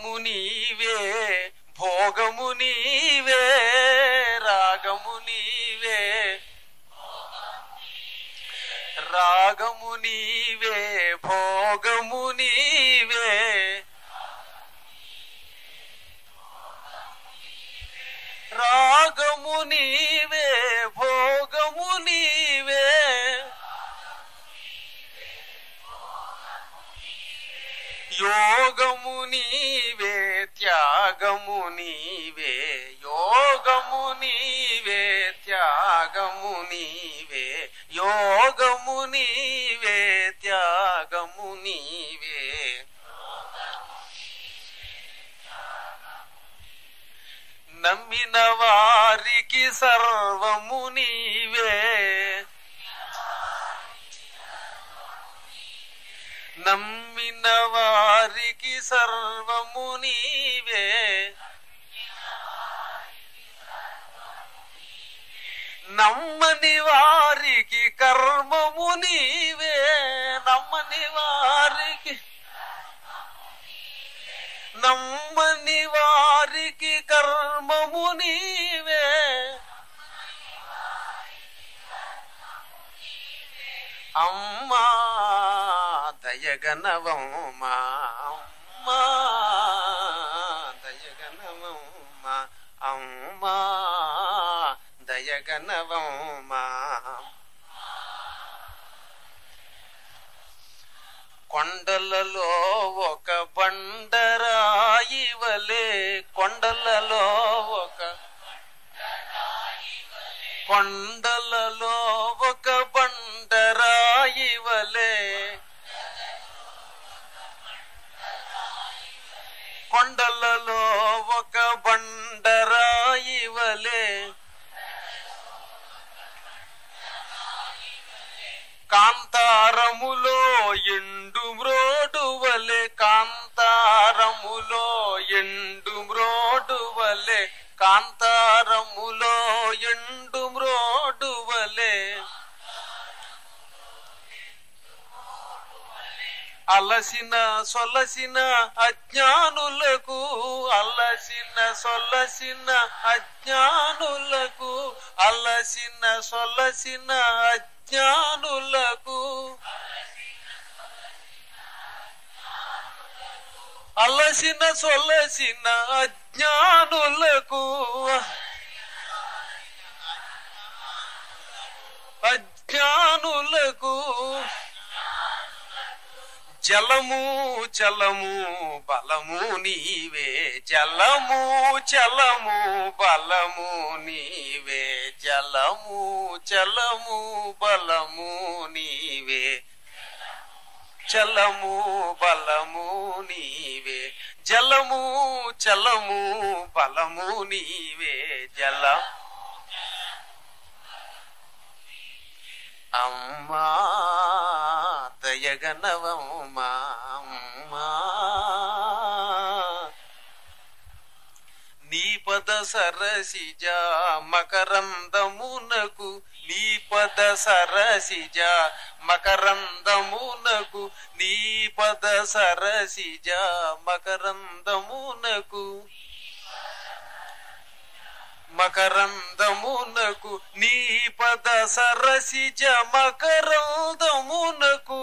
రాగము నీవే భోగము నీవే రాగము నీవే రాగము నీవే భోగము నీవే రాగము నీవే భోగము నీవే యోగము నీవే త్యాగము నీవే యోగము నీవే త్యాగము నీవే యోగము నీవే త్యాగము నీవే నమ్మిన వారికి సర్వము నీవే నమ్మిన వారికి సర్వము నీవే నమ్మని వారికి కర్మము నీవే నమ్మని వారికి నమ్మని వారికి కర్మము నీవే అమ్మా దయగనవమ్మా అమ్మా దయగనవమ్మా అమ్మా దయగనవమ్మా కొండలలో ఒక బండరాయి వలె కొండలలో ఒక కొండలలో ఒక బండరాయి వలె కొండలలో ఒక బండరాయి వలె కాంతారములో ఎండు మ్రోడు వలె కాంతారములో ఎండు మ్రోడు వలె కాంతారములో ఎండు మ్రోడు వలె అలసిన సొలసిన అజ్ఞానులకు అలసిన సొలసిన అజ్ఞానులకు అలసిన సొలసిన అజ్ఞానులకు అలసిన సొలసిన అజ్ఞానులకు అజ్ఞానులకు జలము చలము బలము నీవే జలము చలము బలము నీవే జలము చలము బలము నీవే చలము బలము నీవే జలము చలము బలము నీవే జల అమ్మా దయగనవమ్మా అమ్మా నీ పద సరసిజ మకరందమునకు నీ పద సరసిజ మకరందమునకు నీ పద సరసిజ మకరందమునకు మకరందమునకు నీ పద సరసిజ మకరందమునకు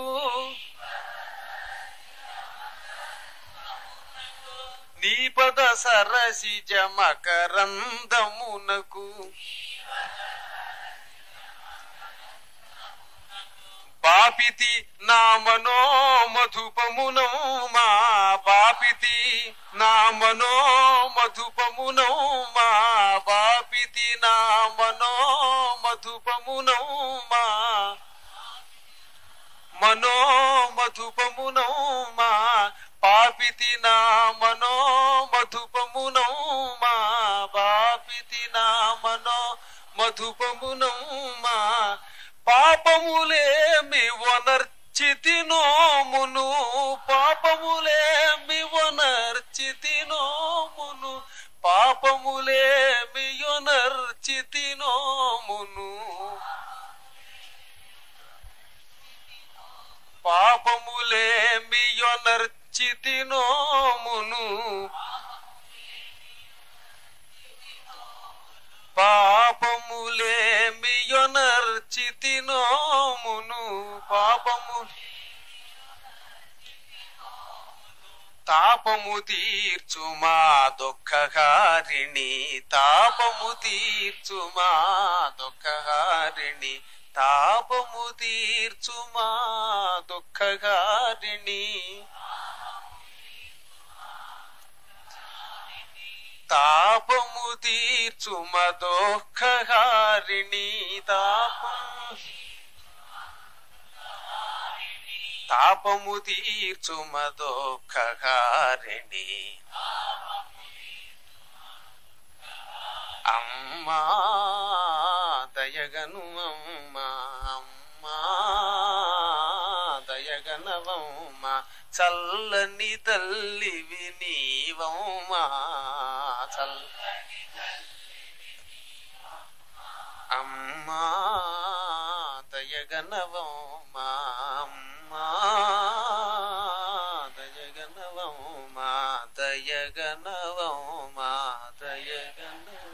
నీ పద సరసిజ మకరందమునకు బాపితి నామనో మధుపమునౌమా బాపితి నామనో మధుపమునౌమా బాపితి నామనో మధుపమునౌమా మనో మధుపమునౌమా పాపితి నామనో మధుపమునౌమా బాపితి నామనో మధుపమునౌమా పాపములేమి వనర్చితి నోమును పాపములేమి వనర్చితి నోమును పాపములేమి వనర్చితి నోమును పాపములేమి వనర్చితి యొనర్చితి నోమును పాపములేమి యొనర్చితి నోమును పాపము తాపము తీర్చుమా దుఃఖహారిణి తాపము తీర్చుమా దుఃఖహారిణి తాపము తీర్చుమా దుఃఖహారిణి తాపము తీర్చుమ దుఃఖహారిణి తాపము తాపము తీర్చుమ దుఃఖహారిణి అమ్మా దయగను అమ్మా అమ్మా దయగనవమ్మ చల్లని తల్లివి నీవమ్మా చల్ అమ్మా దయగనవమ్మా అమ్మా దయగనవమ్మా దయగనవమ్మా దయగనవ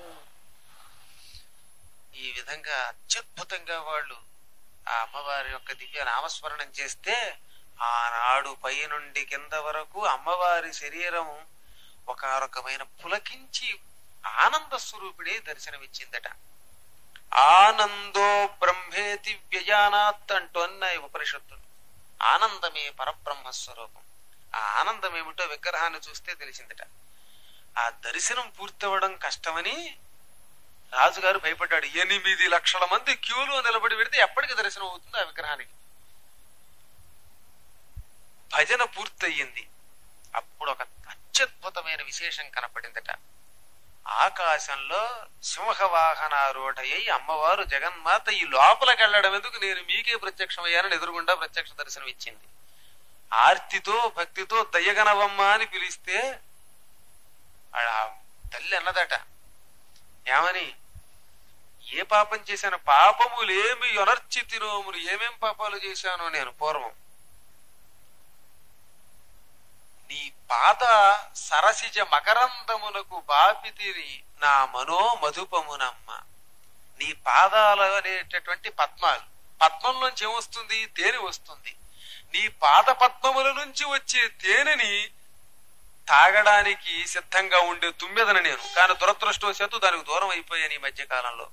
ఈ విధంగా అత్యద్భుతంగా వాళ్ళు ఆ అమ్మవారి యొక్క దివ్య నామస్మరణం చేస్తే ఆనాడు పై నుండి కింద వరకు అమ్మవారి శరీరం ఒక రకమైన పులకించి ఆనంద స్వరూపిడే దర్శనమిచ్చిందట. ఆనందో బ్రహ్మేతి వ్యజానాత్ అంటోన్నాయి ఉపనిషత్తులు. ఆనందమే పరబ్రహ్మ స్వరూపం. ఆ ఆనందం ఏమిటో విగ్రహాన్ని చూస్తే తెలిసిందట. ఆ దర్శనం పూర్తవడం కష్టమని రాజుగారు భయపడ్డాడు. ఎనిమిది లక్షల మంది క్యూలో నిలబడి పెడితే ఎప్పటికి దర్శనం అవుతుంది ఆ విగ్రహానికి. భజన పూర్తయింది. అప్పుడు ఒక అత్యద్భుతమైన విశేషం కనపడిందట. ఆకాశంలో సింహవాహనారూఢయ్యి అమ్మవారు జగన్మాత ఈ లోపలికి వెళ్ళడం ఎందుకు, నేను మీకే ప్రత్యక్షమయ్యానని ఎదురుగుండా ప్రత్యక్ష దర్శనం ఇచ్చింది. ఆర్తితో భక్తితో దయగనవమ్మ అని పిలిస్తే ఆ తల్లి అన్నదట, ఏమని, ఏ పాపం చేశాను, పాపములేమి యొనర్చితినోములు, ఏమేం పాపాలు చేశానో నేను పూర్వం. నీ పాద సరసిజ మకరందమునకు బాపితిరి నా మనో మధుపమునమ్మ. నీ పాదాలు అనేటటువంటి పద్మాలు, పద్మంలోంచి ఏమొస్తుంది, తేనె వస్తుంది. నీ పాద పద్మముల నుంచి వచ్చే తేనెని తాగడానికి సిద్ధంగా ఉండే తుమ్మెదన నేను, కానీ దురదృష్టవశాత్తు దానికి దూరం అయిపోయాను ఈ మధ్య కాలంలో.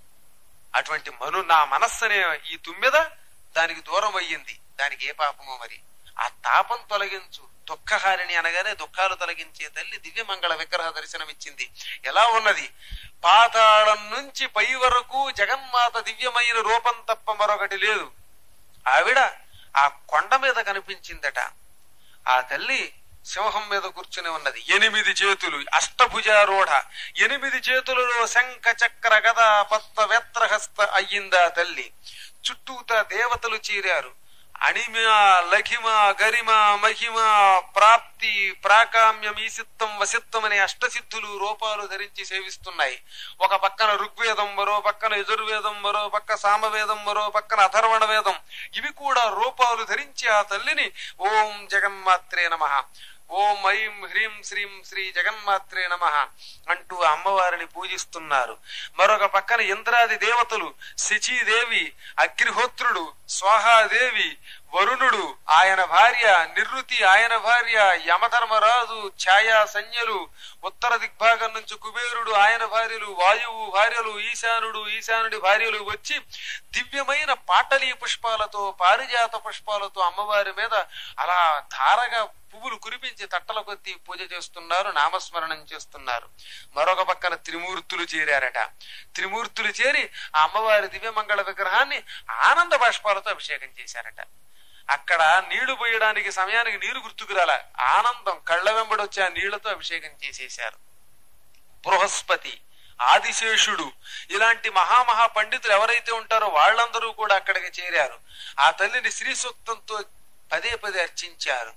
అటువంటి మను నా మనస్సనే ఈ తుమ్మెద దానికి దూరం అయ్యింది. దానికి ఏ పాపమో మరి. ఆ తాపం తొలగించు. దుఃఖహారిణి అనగానే దుఃఖాలు తొలగించే తల్లి దివ్యమంగళ విగ్రహ దర్శనం ఇచ్చింది. ఎలా ఉన్నది, పాతాళం నుంచి పై వరకు జగన్మాత దివ్యమైన రూపం తప్ప మరొకటి లేదు. ఆవిడ ఆ కొండ మీద కనిపించిందట. ఆ తల్లి సింహం మీద కూర్చుని ఉన్నది. ఎనిమిది చేతులు, అష్టభుజారూఢ. ఎనిమిది చేతులలో శంఖ చక్ర గద పద్మ వేత్రహస్త అయ్యిందా తల్లి. చుట్టూత దేవతలు చేరారు. అణిమ లఘిమ గరిమ మహిమ ప్రాప్తి ప్రాకామ్యం ఈసిత్తం వసిత్తం అనే అష్టసిద్ధులు రూపాలు ధరించి సేవిస్తున్నాయి. ఒక పక్కన ఋగ్వేదం, మరో పక్కన యజుర్వేదం, మరో పక్క సామవేదం, మరో పక్కన అథర్వణ వేదం. ఇవి కూడా రూపాలు ధరించి ఆ తల్లిని ఓం జగన్మాత్రే నమః, ఓం ఐం హ్రీం శ్రీం శ్రీ జగన్మాత్రే నమః అంటూ అమ్మవారిని పూజిస్తున్నారు. మరొక పక్కన ఇంద్రాది దేవతలు, శచీదేవి, అగ్నిహోత్రుడు, స్వాహాదేవి, వరుణుడు ఆయన భార్య, నిరుతి ఆయన భార్య, యమధర్మరాజు, ఛాయా సంజ్ఞలు, ఉత్తర దిగ్భాగం నుంచి కుబేరుడు ఆయన భార్యలు, వాయువు భార్యలు, ఈశానుడు ఈశానుడి భార్యలు వచ్చి దివ్యమైన పాటలీ పుష్పాలతో పారిజాత పుష్పాలతో అమ్మవారి మీద అలా ధారగా పువ్వులు కురిపించి తట్టల కొద్దీ పూజ చేస్తున్నారు, నామస్మరణం చేస్తున్నారు. మరొక పక్కన త్రిమూర్తులు చేరారట. త్రిమూర్తులు చేరి ఆ అమ్మవారి దివ్యమంగళ విగ్రహాన్ని ఆనంద బాష్పాలతో అభిషేకం చేశారట. అక్కడ నీళ్లు పోయడానికి సమయానికి నీరు గుర్తుకురాల, ఆనందం కళ్ళ వెంబడి వచ్చి ఆ నీళ్లతో అభిషేకం చేసేశారు. బృహస్పతి, ఆదిశేషుడు ఇలాంటి మహామహా పండితులు ఎవరైతే ఉంటారో వాళ్ళందరూ కూడా అక్కడికి చేరారు. ఆ తల్లిని శ్రీ సూక్తంతో పదే పదే అర్చించారు.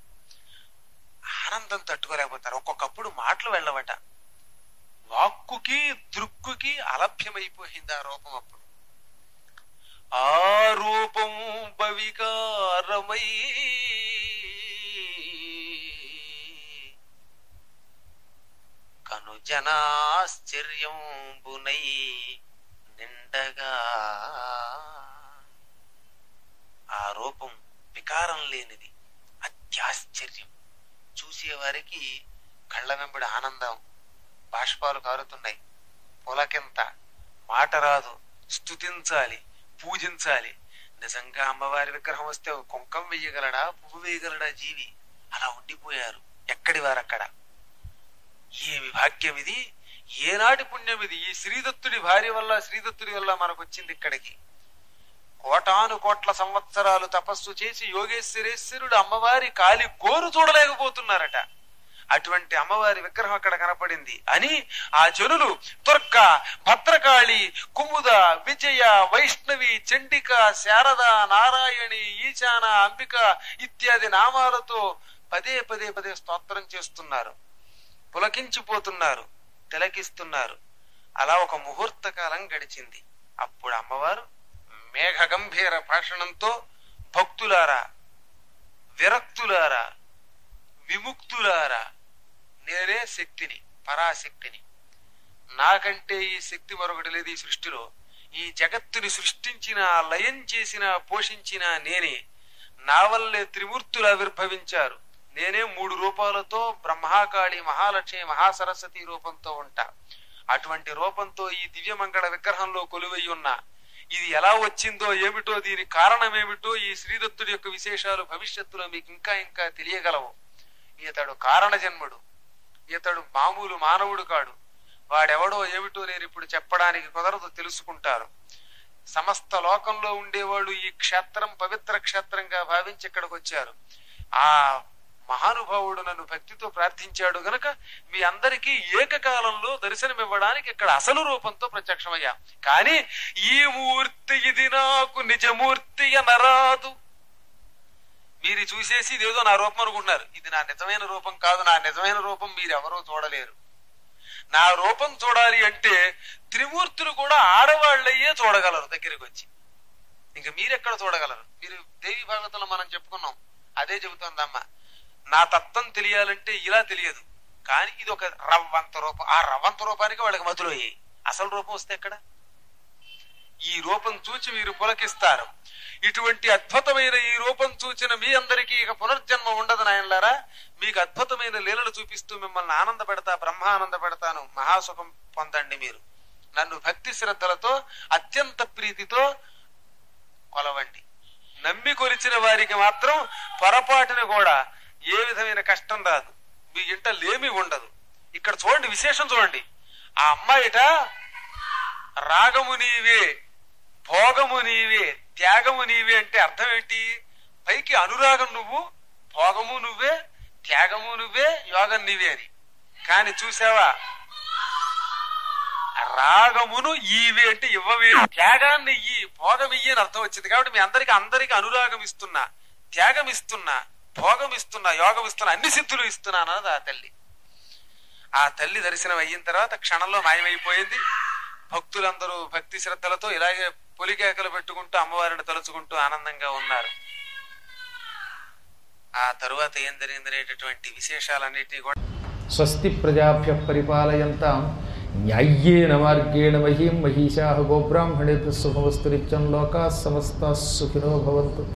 ఆనందం తట్టుకోలేకపోతారు. ఒక్కొక్కప్పుడు మాటలు వెళ్ళవట. వాక్కుకి దృక్కుకి అలభ్యమైపోయింది ఆ రూపం. అప్పుడు ఆ రూపం భవికారమై ఆశ్చర్యంబునై నిండగా. ఆ రూపం వికారం లేనిది, అత్యాశ్చర్యం. చూసేవారికి కళ్ళ వెంబడి ఆనందం, బాష్పాలు కారుతున్నాయి. పులకింత, మాట రాదు, స్తుతించాలి, పూజించాలి. నిజంగా అమ్మవారి విగ్రహం వస్తే కుంకం వేయగలడా, పువ్వు వేయగలడా జీవి? అలా ఉండిపోయారు ఎక్కడి వారక్కడ. ఏమి భాగ్యం ఇది, ఏనాటి పుణ్యం ఇది! ఈ శ్రీదత్తుడి భార్య వల్ల, శ్రీదత్తుడి వల్ల మనకు వచ్చింది ఇక్కడికి. కోటాను కోట్ల సంవత్సరాలు తపస్సు చేసి యోగేశ్వరేశ్వరుడు అమ్మవారి కాలి కోరు చూడలేకపోతున్నారట. అటువంటి అమ్మవారి విగ్రహం అక్కడ కనపడింది అని ఆ జనులు దుర్గా, భద్రకాళి, కుముద, విజయ, వైష్ణవి, చండిక, శారద, నారాయణి, ఈశాన, అంబిక ఇత్యాది నామాలతో పదే పదే పదే స్తోత్రం చేస్తున్నారు, పులకించిపోతున్నారు, తిలకిస్తున్నారు. అలా ఒక ముహూర్త కాలం గడిచింది. అప్పుడు అమ్మవారు మేఘ గంభీర భాషణంతో, భక్తులారా, విరక్తులారా, విముక్తులారా, నేనే శక్తిని, పరాశక్తిని. నాకంటే ఈ శక్తి మరొకటి లేదు ఈ సృష్టిలో. ఈ జగత్తుని సృష్టించిన, లయం చేసిన, పోషించిన నేనే. నా వల్లే త్రిమూర్తులు ఆవిర్భవించారు. నేనే మూడు రూపాలతో బ్రహ్మాకాళి, మహాలక్ష్మి, మహాసరస్వతి రూపంతో ఉంటా. అటువంటి రూపంతో ఈ దివ్యమంగళ విగ్రహంలో కొలువై ఉన్నా. ఇది ఎలా వచ్చిందో ఏమిటో, దీని కారణం ఏమిటో, ఈ శ్రీదత్తుడి యొక్క విశేషాలు భవిష్యత్తులో మీకు ఇంకా ఇంకా తెలియగలవు. ఇతడు కారణ జన్ముడు, ఇతడు మామూలు మానవుడు కాడు. వాడెవడో ఏమిటో నేను ఇప్పుడు చెప్పడానికి కుదరదు, తెలుసుకుంటారు. సమస్త లోకంలో ఉండేవాళ్ళు ఈ క్షేత్రం పవిత్ర క్షేత్రంగా భావించి ఇక్కడికి వచ్చారు. ఆ మహానుభావుడు నన్ను భక్తితో ప్రార్థించాడు గనక మీ అందరికీ ఏకకాలంలో దర్శనమివ్వడానికి ఇక్కడ అసలు రూపంతో ప్రత్యక్షమయ్యా. కానీ ఈ మూర్తి ఇది నాకు నిజమూర్తి అనరాదు. మీరు చూసేసి ఇదేదో నా రూపం అనుకుంటున్నారు. ఇది నా నిజమైన రూపం కాదు. నా నిజమైన రూపం మీరెవరో చూడలేరు. నా రూపం చూడాలి అంటే త్రిమూర్తులు కూడా ఆడవాళ్ళయ్యే చూడగలరు దగ్గరికి వచ్చి. ఇంకా మీరెక్కడ చూడగలరు? మీరు దేవి భాగవతంలో మనం చెప్పుకున్నాం, అదే చెబుతోందమ్మ. నా తత్వం తెలియాలంటే ఇలా తెలియదు, కానీ ఇది ఒక రవ్వంత రూపం. ఆ రవ్వంత రూపానికి వాళ్ళకి మధులో అయ్యాయి. అసలు రూపం వస్తే ఎక్కడ? ఈ రూపం చూచి మీరు పులకిస్తారు. ఇటువంటి అద్భుతమైన ఈ రూపం చూచిన మీ అందరికీ ఇక పునర్జన్మ ఉండదు నాయనలారా. మీకు అద్భుతమైన లీలలు చూపిస్తూ మిమ్మల్ని ఆనంద పెడతా, బ్రహ్మానంద పెడతాను. మహాసుఖం పొందండి. మీరు నన్ను భక్తి శ్రద్ధలతో, అత్యంత ప్రీతితో కొలవండి. నమ్మి కొలిచిన వారికి మాత్రం పొరపాటుని కూడా ఏ విధమైన కష్టం రాదు. మీ ఇంట లేమి ఉండదు. ఇక్కడ చూడండి, విశేషం చూడండి. ఆ అమ్మాయిట రాగము నీవే, భోగము నీవే, త్యాగము నీవే అంటే అర్థం ఏంటి? పైకి అనురాగం నువ్వు, భోగము నువ్వే, త్యాగము నువ్వే, యోగం నీవే అని. కాని చూసావా, రాగమును ఈవే అంటే ఇవ్వవే, త్యాగాన్ని ఇయ్యి, భోగం ఇయ్యి అని అర్థం వచ్చింది. కాబట్టి మీ అందరికి అందరికి అనురాగం ఇస్తున్నా, త్యాగం ఇస్తున్నా, భోగం ఇస్తున్నా, యోగం ఇస్తున్నా, అన్ని సిద్ధులు ఇస్తున్నాను అన్నది ఆ తల్లి. ఆ తల్లి దర్శనం అయిన తర్వాత క్షణంలో మాయమైపోయింది. భక్తులందరూ భక్తి శ్రద్ధలతో ఇలాగే పొలికేకలు పెట్టుకుంటూ అమ్మవారిని తలుచుకుంటూ ఆనందంగా ఉన్నారు. ఆ తరువాత ఏం జరిగిందనేటటువంటి విశేషాలన్నిటినీ కూడా స్వస్తి ప్రజాభ్య పరిపాలయంతాం న్యాయ్యేన మార్గేణ మహీం మహిషాః గోబ్రాహ్మణేభ్యः శుభమస్తు నిత్యం లోకాః సమస్తాః సుఖినో భవంతు.